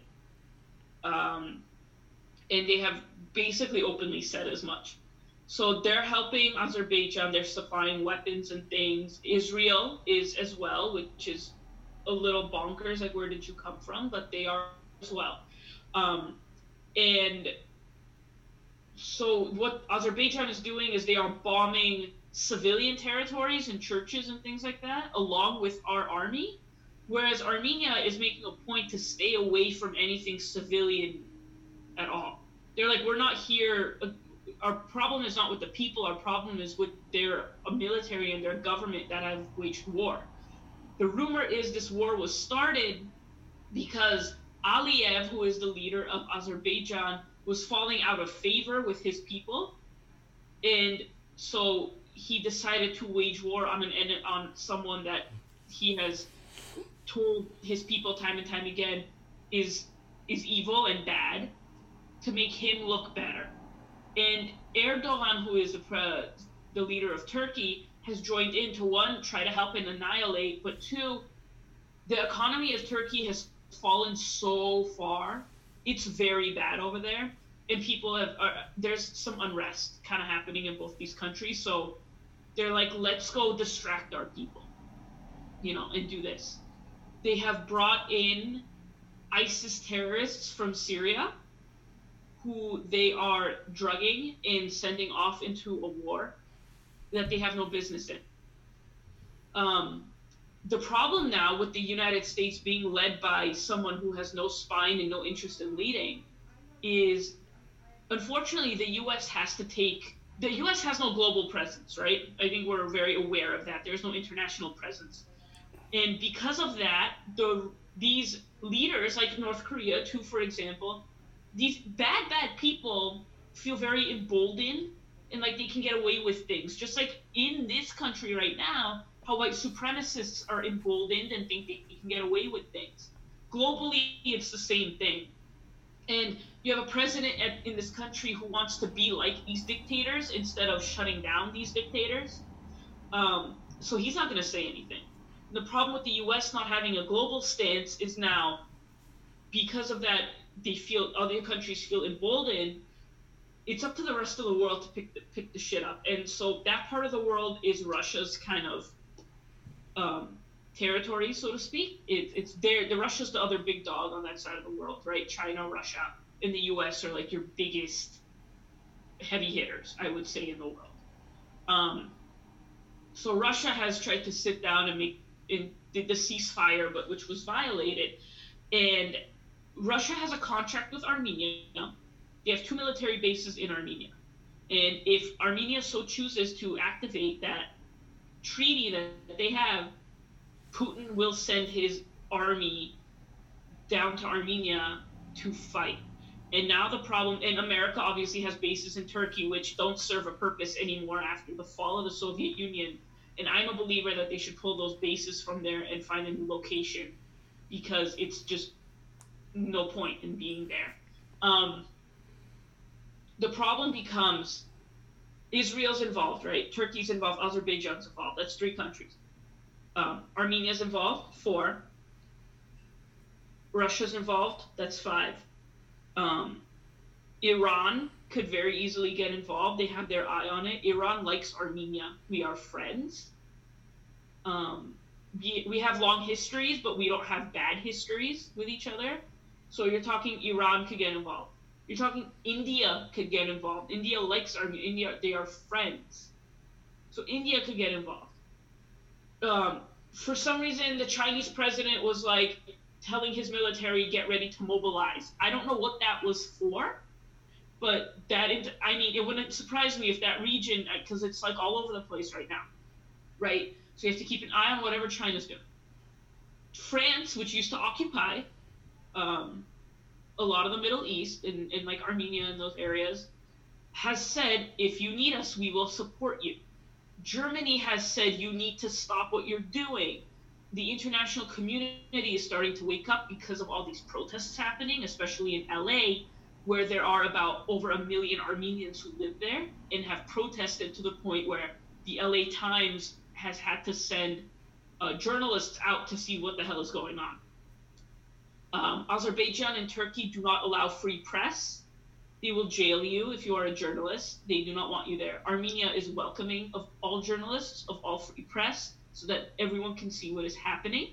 Um, and they have basically openly said as much. So they're helping Azerbaijan, they're supplying weapons and things. Israel is as well, which is a little bonkers, like where did you come from? But they are as well. Um, and so what Azerbaijan is doing is they are bombing civilian territories and churches and things like that, along with our army, whereas Armenia is making a point to stay away from anything civilian at all. They're like, we're not here... Our problem is not with the people, our problem is with their military and their government that have waged war. The rumor is this war was started because Aliyev, who is the leader of Azerbaijan, was falling out of favor with his people. And so he decided to wage war on an on someone that he has told his people time and time again is is evil and bad, to make him look better. And Erdogan, who is the, pre- the leader of Turkey, has joined in to, one, try to help and annihilate, but two, the economy of Turkey has fallen so far. It's very bad over there. And people have, uh, there's some unrest kind of happening in both these countries. So they're like, let's go distract our people, you know, and do this. They have brought in ISIS terrorists from Syria, who they are drugging and sending off into a war that they have no business in. Um, the problem now with the United States being led by someone who has no spine and no interest in leading is, unfortunately, the U S has to take, the U S has no global presence, right? I think we're very aware of that. There's no international presence. And because of that, the these leaders, like North Korea, too, for example, these bad, bad people feel very emboldened and like they can get away with things. Just like in this country right now, how white supremacists are emboldened and think they can get away with things. Globally, it's the same thing. And you have a president at, in this country who wants to be like these dictators instead of shutting down these dictators. Um, so he's not going to say anything. The problem with the U S not having a global stance is now, because of that, they feel other countries feel emboldened. It's up to the rest of the world to pick the, pick the shit up. And so that part of the world is Russia's kind of um, territory, so to speak. It, it's there. The Russia's the other big dog on that side of the world, right? China, Russia, and the U S are like your biggest heavy hitters, I would say, in the world. Um, so Russia has tried to sit down and make in, did the ceasefire, but which was violated. And Russia has a contract with Armenia. They have two military bases in Armenia. And if Armenia so chooses to activate that treaty that they have, Putin will send his army down to Armenia to fight. And now the problem, and America obviously has bases in Turkey, which don't serve a purpose anymore after the fall of the Soviet Union. And I'm a believer that they should pull those bases from there and find a new location, because it's just no point in being there. Um, the problem becomes Israel's involved, right? Turkey's involved, Azerbaijan's involved. That's three countries. Um, Armenia's involved, four. Russia's involved, that's five. Um, Iran could very easily get involved. They have their eye on it. Iran likes Armenia. We are friends. Um, we, we have long histories, but we don't have bad histories with each other. So you're talking Iran could get involved. You're talking India could get involved. India likes Armenia. India, they are friends. So India could get involved. Um, for some reason, the Chinese president was like telling his military, get ready to mobilize. I don't know what that was for, but that, I mean, it wouldn't surprise me if that region, because it's like all over the place right now, right? So you have to keep an eye on whatever China's doing. France, which used to occupy um, a lot of the Middle East, in, in like Armenia and those areas, has said, if you need us, we will support you. Germany has said, you need to stop what you're doing. The international community is starting to wake up because of all these protests happening, especially in L A, where there are about over a million Armenians who live there and have protested to the point where the L A Times has had to send uh, journalists out to see what the hell is going on. Um, Azerbaijan and Turkey do not allow free press. They will jail you if you are a journalist. They do not want you there. Armenia is welcoming of all journalists, of all free press, so that everyone can see what is happening.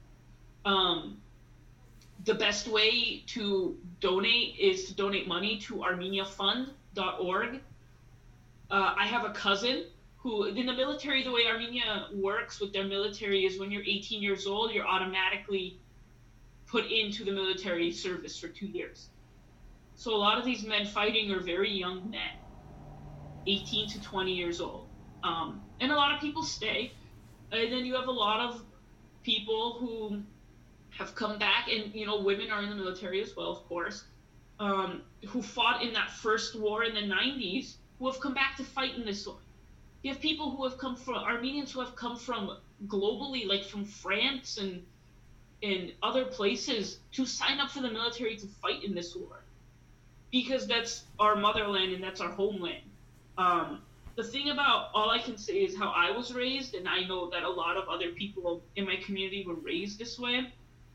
Um, the best way to donate is to donate money to armenia fund dot org. Uh, I have a cousin who, in the military, the way Armenia works with their military is when you're eighteen years old, you're automatically put into the military service for two years. So a lot of these men fighting are very young men, eighteen to twenty years old. Um, and a lot of people stay. And then you have a lot of people who have come back, and, you know, women are in the military as well, of course, um, who fought in that first war in the nineties, who have come back to fight in this one. You have people who have come from, Armenians who have come from globally, like from France and, and other places, to sign up for the military to fight in this war. Because that's our motherland and that's our homeland. Um, the thing about, all I can say is how I was raised, and I know that a lot of other people in my community were raised this way,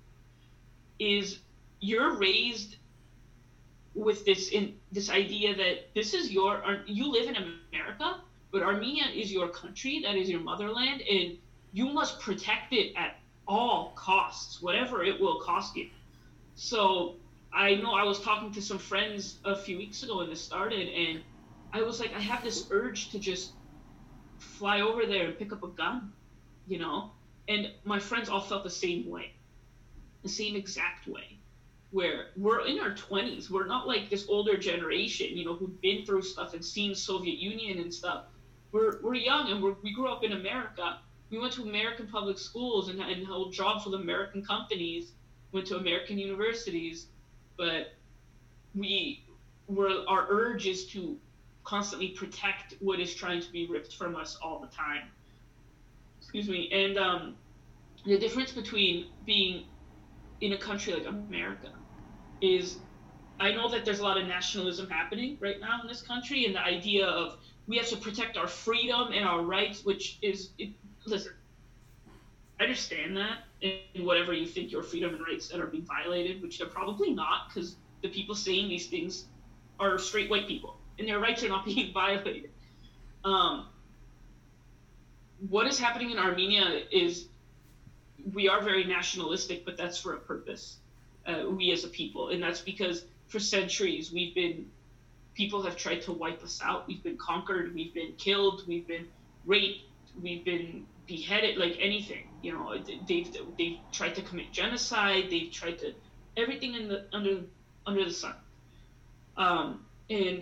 is you're raised with this in this idea that this is your, you live in America, but Armenia is your country, that is your motherland, and you must protect it at all costs, whatever it will cost you. So I know I was talking to some friends a few weeks ago when this started, and I was like, I have this urge to just fly over there and pick up a gun, you know? And my friends all felt the same way, the same exact way, where we're in our twenties. We're not like this older generation, you know, who've been through stuff and seen Soviet Union and stuff. We're we're young, and we're, we grew up in America, We went to American public schools and, and held jobs with American companies, went to American universities, but we were, our urge is to constantly protect what is trying to be ripped from us all the time. Excuse me. And um, the difference between being in a country like America is, I know that there's a lot of nationalism happening right now in this country, and the idea of we have to protect our freedom and our rights, which is, it, listen, I understand that, and whatever you think your freedom and rights that are being violated, which they're probably not, because the people saying these things are straight white people, and their rights are not being violated. Um, what is happening in Armenia is we are very nationalistic, but that's for a purpose, uh, we as a people, and that's because for centuries we've been, people have tried to wipe us out. We've been conquered, we've been killed, we've been raped, we've been beheaded, like anything. You know, they've they've tried to commit genocide. They've tried to everything in the under under the sun. Um, and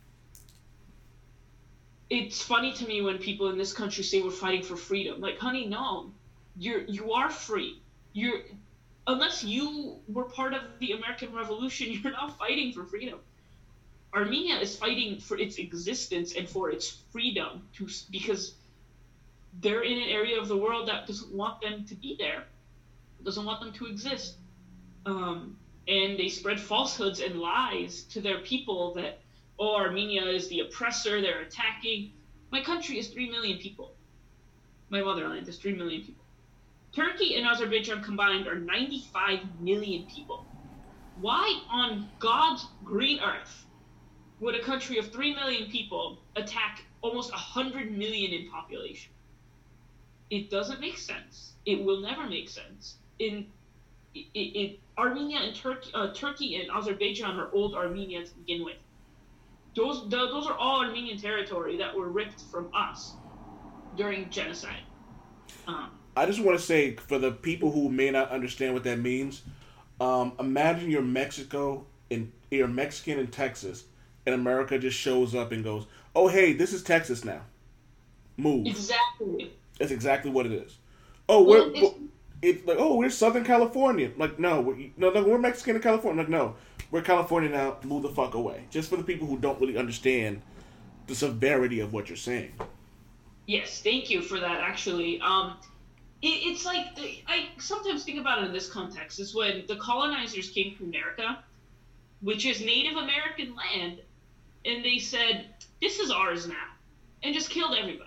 it's funny to me when people in this country say we're fighting for freedom. Like, honey, no, you're you are free. You're unless you were part of the American Revolution, you're not fighting for freedom. Armenia is fighting for its existence and for its freedom to because they're in an area of the world that doesn't want them to be there, doesn't want them to exist. Um, and they spread falsehoods and lies to their people that, oh, Armenia is the oppressor, they're attacking. My country is three million people. My motherland is three million people. Turkey and Azerbaijan combined are ninety-five million people. Why on God's green earth would a country of three million people attack almost one hundred million in population? It doesn't make sense. It will never make sense. In it, it, Armenia and Turkey, uh, Turkey and Azerbaijan are old Armenia to begin with. Those the, those are all Armenian territory that were ripped from us during genocide. Um, I just want to say, for the people who may not understand what that means, um, imagine you're Mexico and you're Mexican in Texas, and America just shows up and goes, "Oh, hey, this is Texas now. Move." Exactly. That's exactly what it is. Oh, we're, Well, it's, it's like, oh, we're Southern California. Like, no, we're, no, no, we're Mexican in California. Like, no, we're California now. Move the fuck away. Just for the people who don't really understand the severity of what you're saying. yes, thank you for that. Actually, um, it, it's like the, I sometimes think about it in this context. Is when the colonizers came to America, which is Native American land, and they said, "This is ours now," and just killed everybody.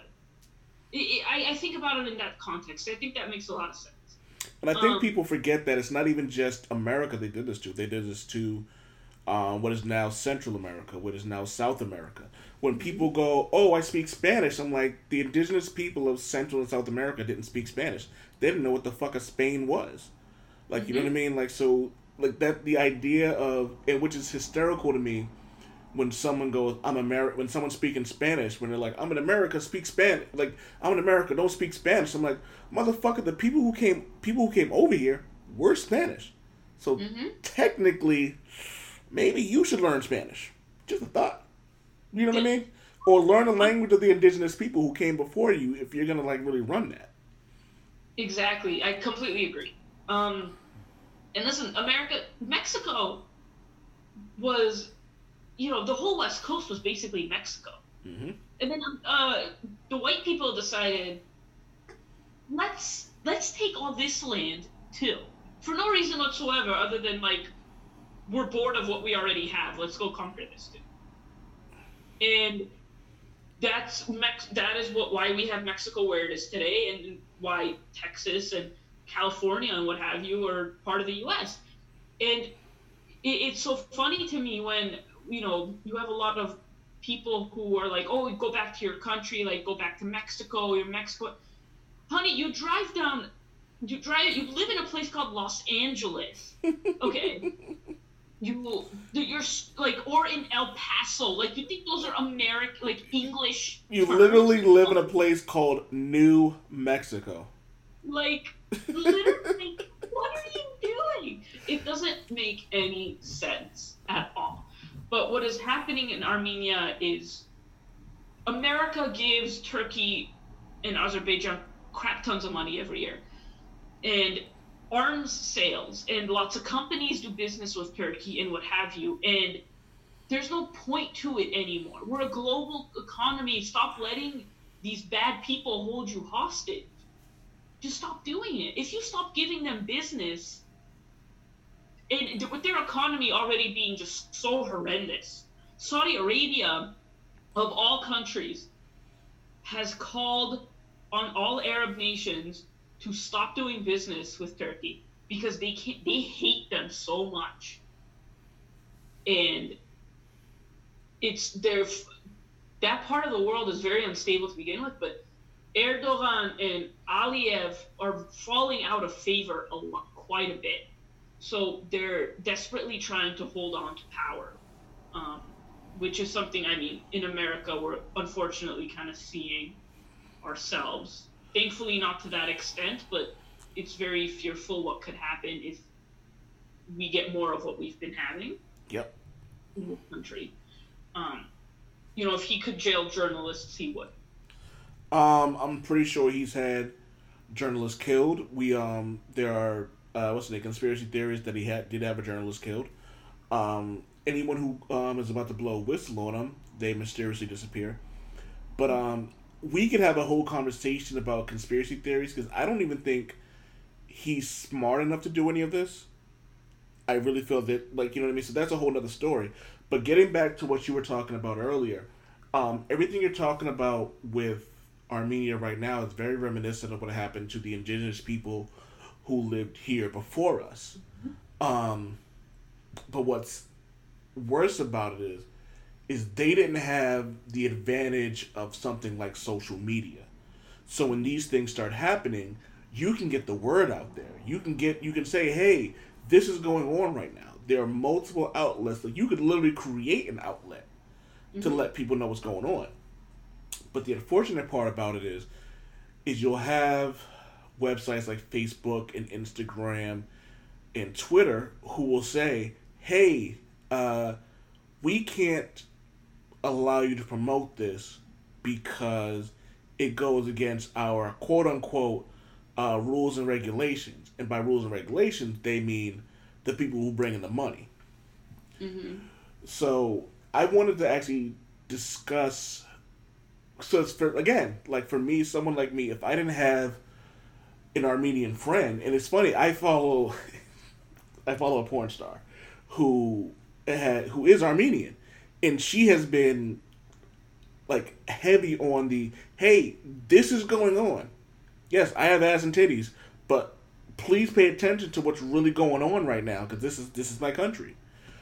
I, I think about it in that context. I think that makes a lot of sense. And I think um, people forget that it's not even just America they did this to. They did this to um, what is now Central America, what is now South America. When people go, "Oh, I speak Spanish," I'm like, the indigenous people of Central and South America didn't speak Spanish. They didn't know what the fuck a Spain was. Like, you mm-hmm. know what I mean? Like, so, like that, the idea of, and which is hysterical to me, when someone goes, "I'm American," when someone's speaking Spanish, when they're like, "I'm in America, speak Spanish." Like, "I'm in America, don't speak Spanish." I'm like, motherfucker, the people who came, people who came over here were Spanish. So mm-hmm. technically, maybe you should learn Spanish. Just a thought. You know what I mean? Or learn the language of the indigenous people who came before you if you're gonna like really run that. Exactly, I completely agree. Um, and listen, America, Mexico was. You know, the whole West Coast was basically Mexico. Mm-hmm. And then uh, the white people decided, let's let's take all this land too, for no reason whatsoever other than like we're bored of what we already have. Let's go conquer this too. And that's Mex- that is what why we have Mexico where it is today, and why Texas and California and what have you are part of the U S. And it, it's so funny to me when. You know, you have a lot of people who are like, "Oh, go back to your country, like go back to Mexico, you're Mexico." Honey, you drive down, you drive, you live in a place called Los Angeles, okay? you, you're like, or in El Paso, like you think those are American, like English? You terms? literally live in a place called New Mexico. Like, literally, what are you doing? It doesn't make any sense at all. But what is happening in Armenia is America gives Turkey and Azerbaijan crap crap tons of money every year. And arms sales, and lots of companies do business with Turkey and what have you, and there's no point to it anymore. We're a global economy. Stop letting these bad people hold you hostage. Just stop doing it. If you stop giving them business, and with their economy already being just so horrendous, Saudi Arabia, of all countries, has called on all Arab nations to stop doing business with Turkey because they can't, they hate them so much. And it's their, that part of the world is very unstable to begin with, but Erdogan and Aliyev are falling out of favor a lot, quite a bit. So they're desperately trying to hold on to power, um, which is something, I mean, in America, we're unfortunately kind of seeing ourselves. Thankfully, not to that extent, but it's very fearful what could happen if we get more of what we've been having. Yep. In this country. Um, you know, if he could jail journalists, he would. Um, I'm pretty sure he's had journalists killed. We um, there are uh, what's the name? Conspiracy theories that he had did have a journalist killed. Um, anyone who um is about to blow a whistle on him, they mysteriously disappear. But um, we could have a whole conversation about conspiracy theories because I don't even think he's smart enough to do any of this. I really feel that, like, you know what I mean? So that's a whole other story. But getting back to what you were talking about earlier, um, everything you're talking about with Armenia right now is very reminiscent of what happened to the indigenous people who lived here before us. Um, but what's worse about it is, is they didn't have the advantage of something like social media. So when these things start happening, you can get the word out there. You can get, you can say, hey, this is going on right now. There are multiple outlets. Like, you could literally create an outlet mm-hmm. to let people know what's going on. But the unfortunate part about it is, is you'll have websites like Facebook and Instagram and Twitter who will say, hey, uh, we can't allow you to promote this because it goes against our quote-unquote uh, rules and regulations. And by rules and regulations, they mean the people who bring in the money. Mm-hmm. So I wanted to actually discuss... So it's for, again, like for me, someone like me, if I didn't have an Armenian friend, and it's funny, I follow, I follow a porn star who had, who is Armenian, and she has been like heavy on the, hey, this is going on. Yes, I have ass and titties, but please pay attention to what's really going on right now, because this is this is my country.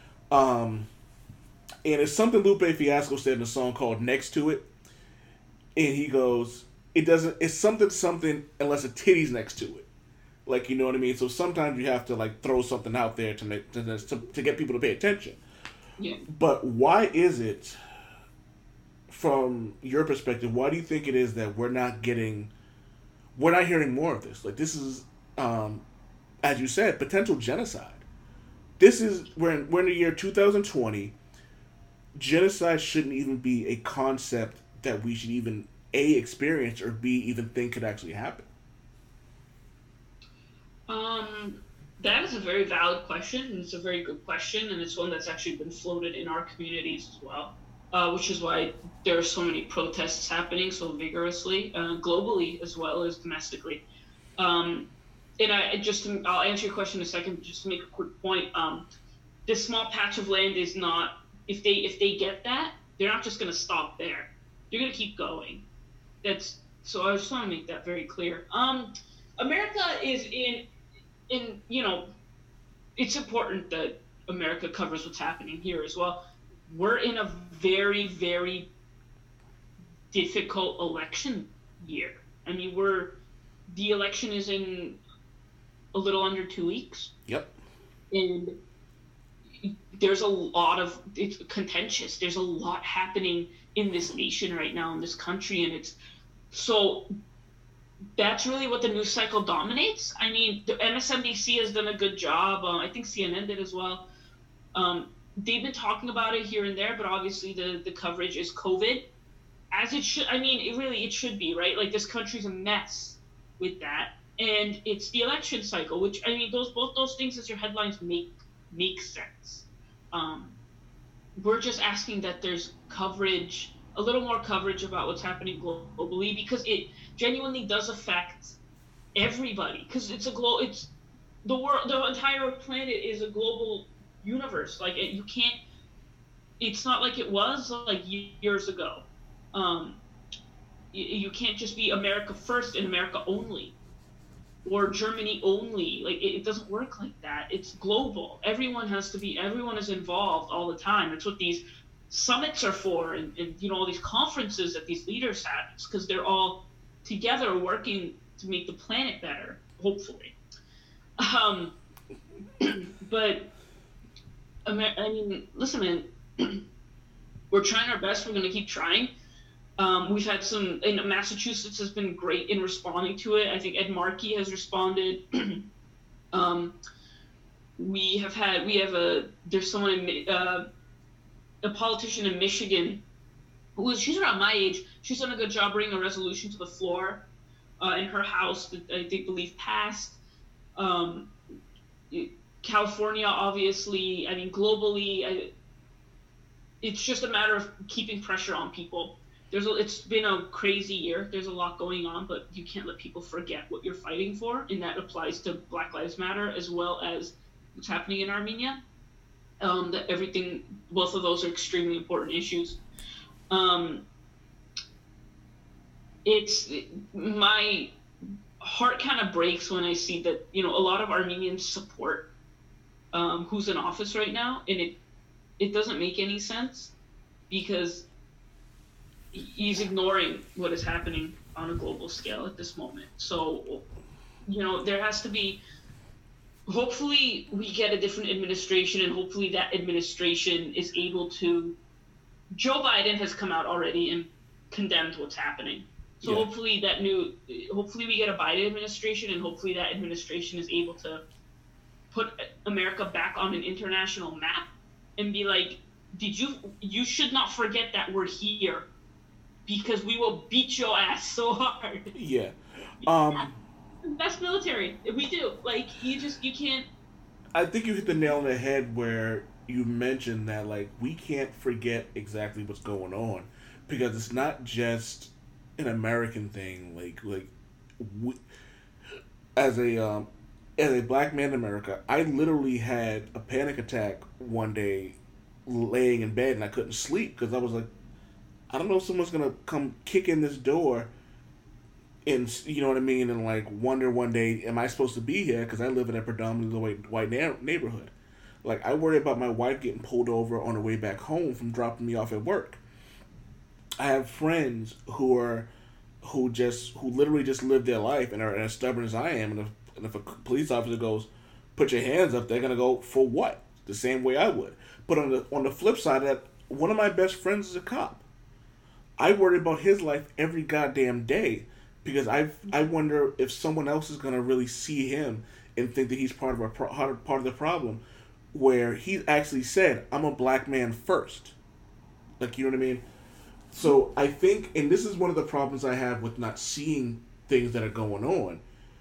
Um, and it's something Lupe Fiasco said in a song called "Next to It." And he goes, it doesn't, it's something, something, unless a titty's next to it. Like, you know what I mean? So sometimes you have to, like, throw something out there to make, to, to, to get people to pay attention. Yeah. But why is it, from your perspective, why do you think it is that we're not getting, we're not hearing more of this? Like, this is, um, as you said, potential genocide. This is, we're in, we're in the year two thousand twenty. Genocide shouldn't even be a concept that we should even A, experience, or B, even think could actually happen? Um, that is a very valid question, and it's a very good question, and it's one that's actually been floated in our communities as well, uh, which is why there are so many protests happening so vigorously, uh, globally as well as domestically. Um, and I just, to, I'll answer your question in a second, just to make a quick point. Um, this small patch of land is not, if they if they get that, they're not just going to stop there. You're going to keep going. That's so I just want to make that very clear. Um, America is in, in you know, it's important that America covers what's happening here as well. We're in a very, very difficult election year. I mean, we're, the election is in a little under two weeks. Yep. And there's a lot of, it's contentious. There's a lot happening in this nation right now, in this country, and it's so that's really what the news cycle dominates. I mean, the M S N B C has done a good job. Uh, I think C N N did as well. Um, they've been talking about it here and there, but obviously the, the coverage is COVID, as it should. I mean, it really, it should be, right? Like, this country's a mess. with that, and it's the election cycle, which, I mean, those both those things as your headlines make make sense. Um, we're just asking that there's coverage, a little more coverage about what's happening globally, because it genuinely does affect everybody. Because it's a glo- it's the world, the entire planet is a global universe. Like, it, you can't. It's not like it was like years ago. Um, you, you can't just be America first and America only, or Germany only. Like, it, it doesn't work like that. It's global. Everyone has to be. Everyone is involved all the time. That's what these summits are for, and, and you know, all these conferences that these leaders have. It's because they're all together working to make the planet better, hopefully. Um, but I mean, listen, man. We're trying our best. We're going to keep trying. Um, we've had some, and Massachusetts has been great in responding to it. I think Ed Markey has responded. um, we have had, we have a, there's someone in, uh, a politician in Michigan who is, she's around my age. She's done a good job bringing a resolution to the floor uh, in her house that I think believe passed. Um, California, obviously, I mean, globally, I, it's just a matter of keeping pressure on people. There's a, it's been a crazy year. There's a lot going on, but you can't let people forget what you're fighting for, and that applies to Black Lives Matter as well as what's happening in Armenia. Um, that everything, both of those are extremely important issues. Um, it's my heart kind of breaks when I see that, you know, a lot of Armenians support um, who's in office right now, and it it doesn't make any sense because he's ignoring what is happening on a global scale at this moment. So, you know, there has to be, hopefully we get a different administration, and hopefully that administration is able to, Joe Biden has come out already and condemned what's happening. So yeah. hopefully that new, hopefully we get a Biden administration, and hopefully that administration is able to put America back on an international map and be like, did you, you should not forget that we're here, because we will beat your ass so hard. Yeah. Um, That's military. We do. Like, you just, you can't. I think you hit the nail on the head where you mentioned that, like, we can't forget exactly what's going on, because it's not just an American thing. Like, like, we, as a, um, as a black man in America, I literally had a panic attack one day laying in bed, and I couldn't sleep because I was like, I don't know if someone's going to come kick in this door and, you know what I mean, and like wonder one day, am I supposed to be here? Because I live in a predominantly white, white na- neighborhood. Like, I worry about my wife getting pulled over on her way back home from dropping me off at work. I have friends who are, who just, who literally just live their life and are as stubborn as I am. And if, and if a police officer goes, put your hands up, they're going to go, for what? The same way I would. But on the on the flip side of that, one of my best friends is a cop. I worry about his life every goddamn day, because I I wonder if someone else is going to really see him and think that he's part of our part of the problem, where he actually said, I'm a black man first. Like, you know what I mean? So I think, and this is one of the problems I have with not seeing things that are going on.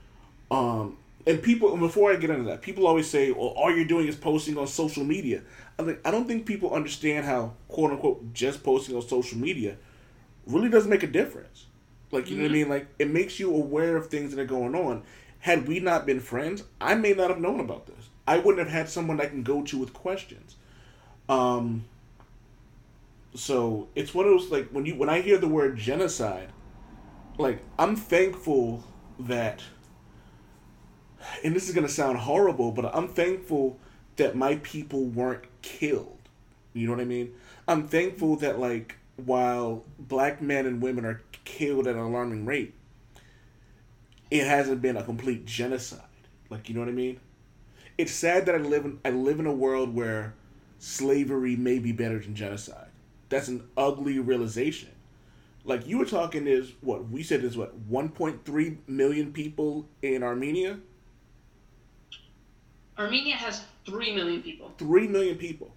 Um, and people, and before I get into that, people always say, well, all you're doing is posting on social media. I'm like, I don't think people understand how, quote unquote, just posting on social media really does make a difference. Like, you mm-hmm. know what I mean? Like, it makes you aware of things that are going on. Had we not been friends, I may not have known about this. I wouldn't have had someone I can go to with questions. Um, so it's one of those, like, when you when I hear the word genocide, like, I'm thankful that, and this is going to sound horrible, but I'm thankful that my people weren't killed. You know what I mean? I'm thankful that, like, while black men and women are killed at an alarming rate, it hasn't been a complete genocide. Like, you know what I mean? It's sad that I live in I live in a world where slavery may be better than genocide. That's an ugly realization. Like, you were talking, is what we said is what one point three million people in Armenia. Armenia has three million people. Three million people.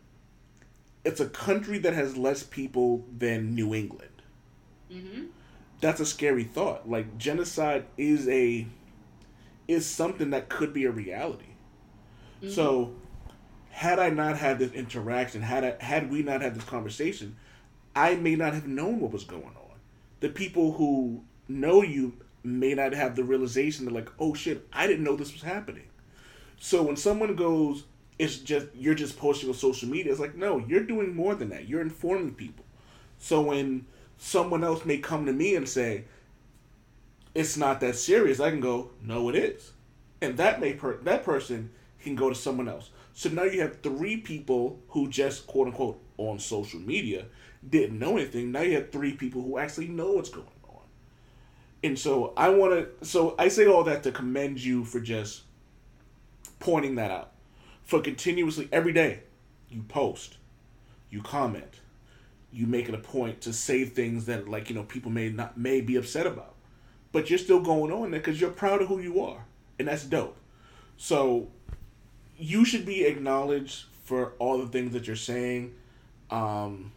It's a country that has less people than New England. Mm-hmm. that's a scary thought. Like, genocide is a is something that could be a reality. Mm-hmm. So, had I not had this interaction, had I, had we not had this conversation, I may not have known what was going on. The people who know you may not have the realization that, like, oh shit, I didn't know this was happening. So when someone goes, it's just, you're just posting on social media, it's like, no, you're doing more than that. You're informing people. So when someone else may come to me and say, it's not that serious, I can go, no, it is. And that may per- that person can go to someone else. So now you have three people who just, quote unquote, on social media didn't know anything. Now you have three people who actually know what's going on. And so I want to, so I say all that to commend you for just pointing that out. For continuously, every day, you post, you comment, you make it a point to say things that, like, you know, people may not, may be upset about. But you're still going on there because you're proud of who you are. And that's dope. So you should be acknowledged for all the things that you're saying. Um,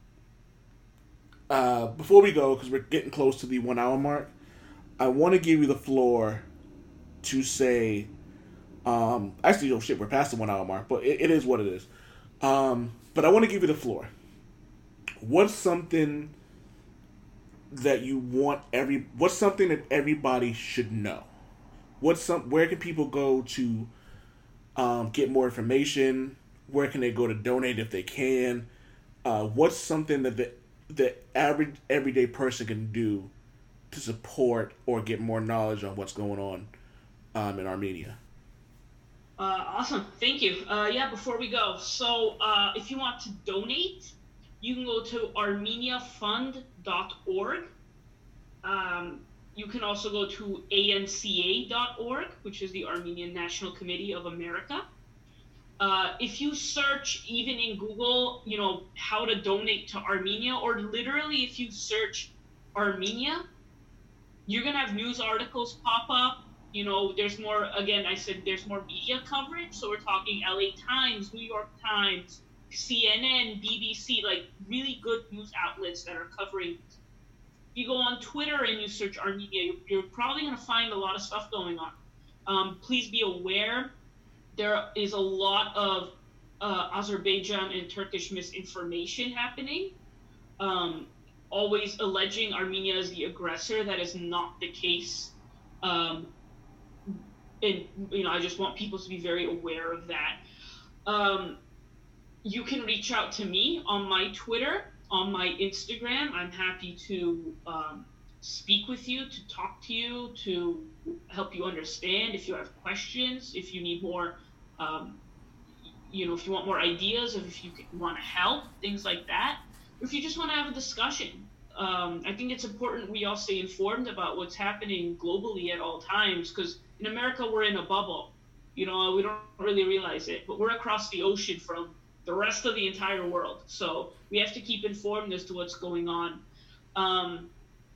uh, before we go, because we're getting close to the one hour mark, I want to give you the floor to say, um, actually, oh shit, we're past the one hour mark, but it, it is what it is. Um, but I want to give you the floor. What's something that you want every, what's something that everybody should know? What's some, where can people go to um, get more information? Where can they go to donate if they can? Uh, what's something that the, the average everyday person can do to support or get more knowledge on what's going on um, in Armenia? Uh, awesome. Thank you. Uh, yeah, before we go, so uh, if you want to donate, you can go to armenia fund dot org. Um, you can also go to A N C A dot org, which is the Armenian National Committee of America. Uh, if you search even in Google, you know, how to donate to Armenia, or literally if you search Armenia, you're going to have news articles pop up. You know, there's more, again, I said there's more media coverage. So we're talking L A Times, New York Times, C N N, B B C, like really good news outlets that are covering it. If you go on Twitter and you search Armenia, you're probably going to find a lot of stuff going on. Um, please be aware, there is a lot of uh, Azerbaijan and Turkish misinformation happening. Um, always alleging Armenia as the aggressor. That is not the case. Um, and, you know, I just want people to be very aware of that. Um, you can reach out to me on my Twitter, on my Instagram. I'm happy to um, speak with you, to talk to you, to help you understand if you have questions, if you need more, um, you know, if you want more ideas, if you want to help, things like that. If you just want to have a discussion. Um, I think it's important we all stay informed about what's happening globally at all times, because in America, we're in a bubble. You know, we don't really realize it, but we're across the ocean from the rest of the entire world. So we have to keep informed as to what's going on. Um,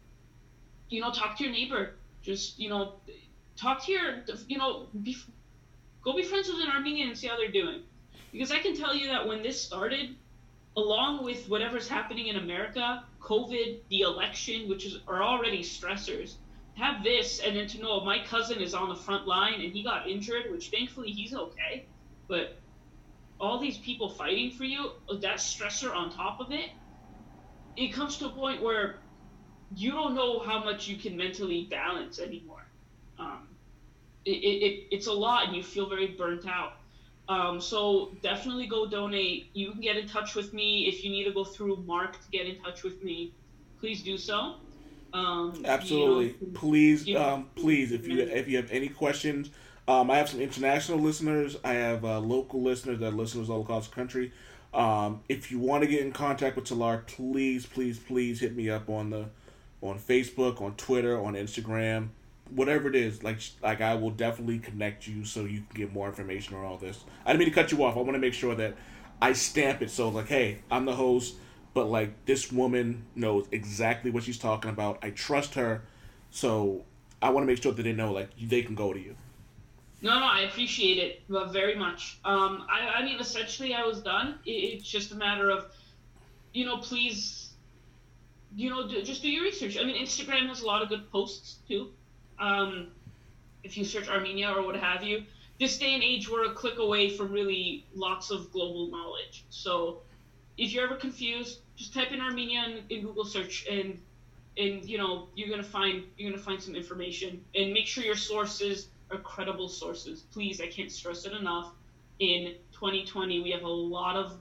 you know, talk to your neighbor. Just, you know, talk to your, you know, be, go be friends with an Armenian and see how they're doing. Because I can tell you that when this started, along with whatever's happening in America, COVID, the election, which is are already stressors, have this, and then to know my cousin is on the front line and he got injured, which thankfully he's okay, but all these people fighting for you, that stressor on top of it, it comes to a point where you don't know how much you can mentally balance anymore. Um, it, it, it's a lot and you feel very burnt out. Um, so definitely go donate. You can get in touch with me. If you need to go through Mark to get in touch with me, please do so. Um, Absolutely. You know, please, you know, um, please, if you if you have any questions, um, I have some international listeners. I have uh, local listeners that are listeners all across the country. Um, if you want to get in contact with Talar, please, please, please hit me up on the on Facebook, on Twitter, on Instagram, whatever it is. Like, like I will definitely connect you so you can get more information on all this. I didn't mean to cut you off. I want to make sure that I stamp it so like, hey, I'm the host. But, like, this woman knows exactly what she's talking about. I trust her. So I want to make sure that they know, like, they can go to you. No, no, I appreciate it very much. Um, I, I mean, essentially, I was done. It, it's just a matter of, you know, please, you know, do, just do your research. I mean, Instagram has a lot of good posts too. Um, if you search Armenia or what have you, this day and age, we're a click away from really lots of global knowledge. So if you're ever confused, just type in Armenia in, in Google search, and and you know you're gonna find you're gonna find some information. And make sure your sources are credible sources. Please, I can't stress it enough. In twenty twenty, we have a lot of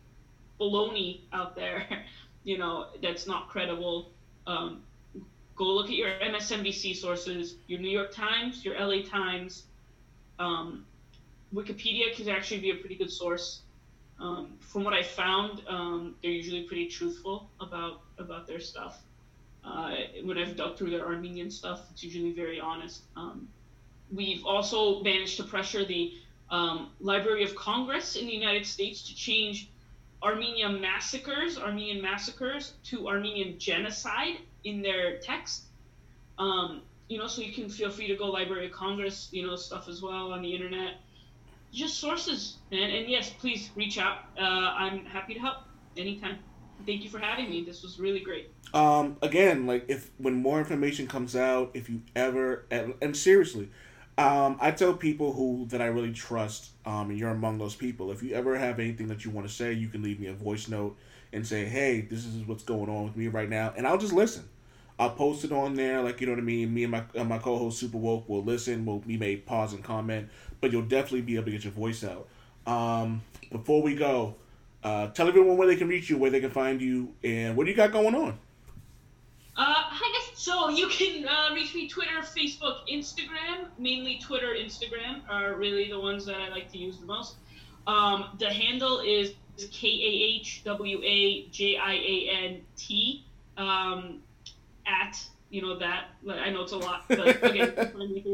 baloney out there, you know, that's not credible. Um, go look at your M S N B C sources, your New York Times, your L A Times. Um, Wikipedia can actually be a pretty good source. Um, from what I found, um, they're usually pretty truthful about about their stuff. Uh, when I've dug through their Armenian stuff, it's usually very honest. Um, we've also managed to pressure the um, Library of Congress in the United States to change Armenian massacres, Armenian massacres to Armenian genocide in their text. Um, you know, so you can feel free to go Library of Congress, you know, stuff as well on the internet. Just sources, man. And yes, please reach out. Uh, I'm happy to help anytime. Thank you for having me. This was really great. Um, again, like if when more information comes out, if you ever and, and seriously, um, I tell people who that I really trust, um, and you're among those people. If you ever have anything that you want to say, you can leave me a voice note and say, "Hey, this is what's going on with me right now," and I'll just listen. I'll post it on there, like, you know what I mean. Me and my uh, my co-host Super Woke will listen. We'll, we may pause and comment, but you'll definitely be able to get your voice out. Um, before we go, uh, tell everyone where they can reach you, where they can find you, and what do you got going on? Uh, hi guys. So you can uh, reach me Twitter, Facebook, Instagram. Mainly Twitter, Instagram are really the ones that I like to use the most. Um, the handle is K A H W A J I A N T. Um, at, you know, that. I know it's a lot, but okay.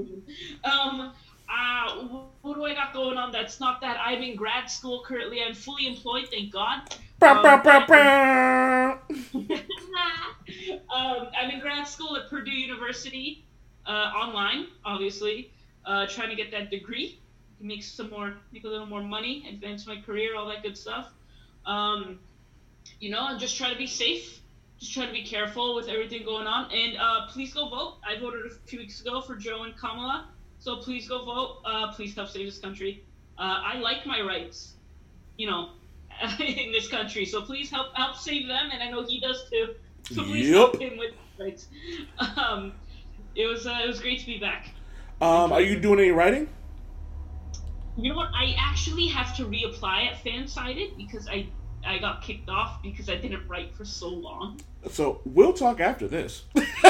um, uh, what do I got going on that's not that? I'm in grad school currently. I'm fully employed, thank God. Um, um, I'm in grad school at Purdue University, uh, online, obviously, uh, trying to get that degree, make some more, make a little more money, advance my career, all that good stuff. Um, you know, I'm just trying to be safe. Just trying to be careful with everything going on. And uh, please go vote. I voted a few weeks ago for Joe and Kamala. So please go vote. Uh, please help save this country. Uh, I like my rights, you know, in this country. So please help help save them. And I know he does too. So please Yep. help him with his rights. Um, it was uh, it was great to be back. Um, are you doing any writing? You know what? I actually have to reapply at Fansided because I I got kicked off because I didn't write for so long. So we'll talk after this.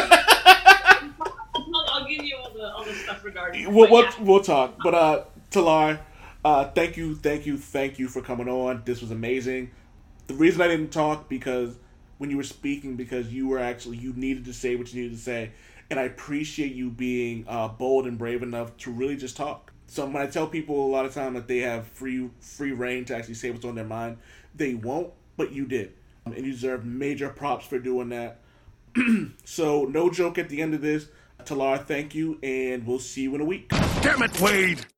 I'll, I'll give you all the all the stuff regarding. We'll, but we'll, yeah. we'll talk. But uh, Talar, uh, thank you, thank you, thank you for coming on. This was amazing. The reason I didn't talk because when you were speaking, because you were actually you needed to say what you needed to say, and I appreciate you being uh, bold and brave enough to really just talk. So when I tell people a lot of time that they have free free reign to actually say what's on their mind, they won't, but you did. And you deserve major props for doing that. So, no joke at the end of this. Talar, thank you, and we'll see you in a week. Damn it, Wade!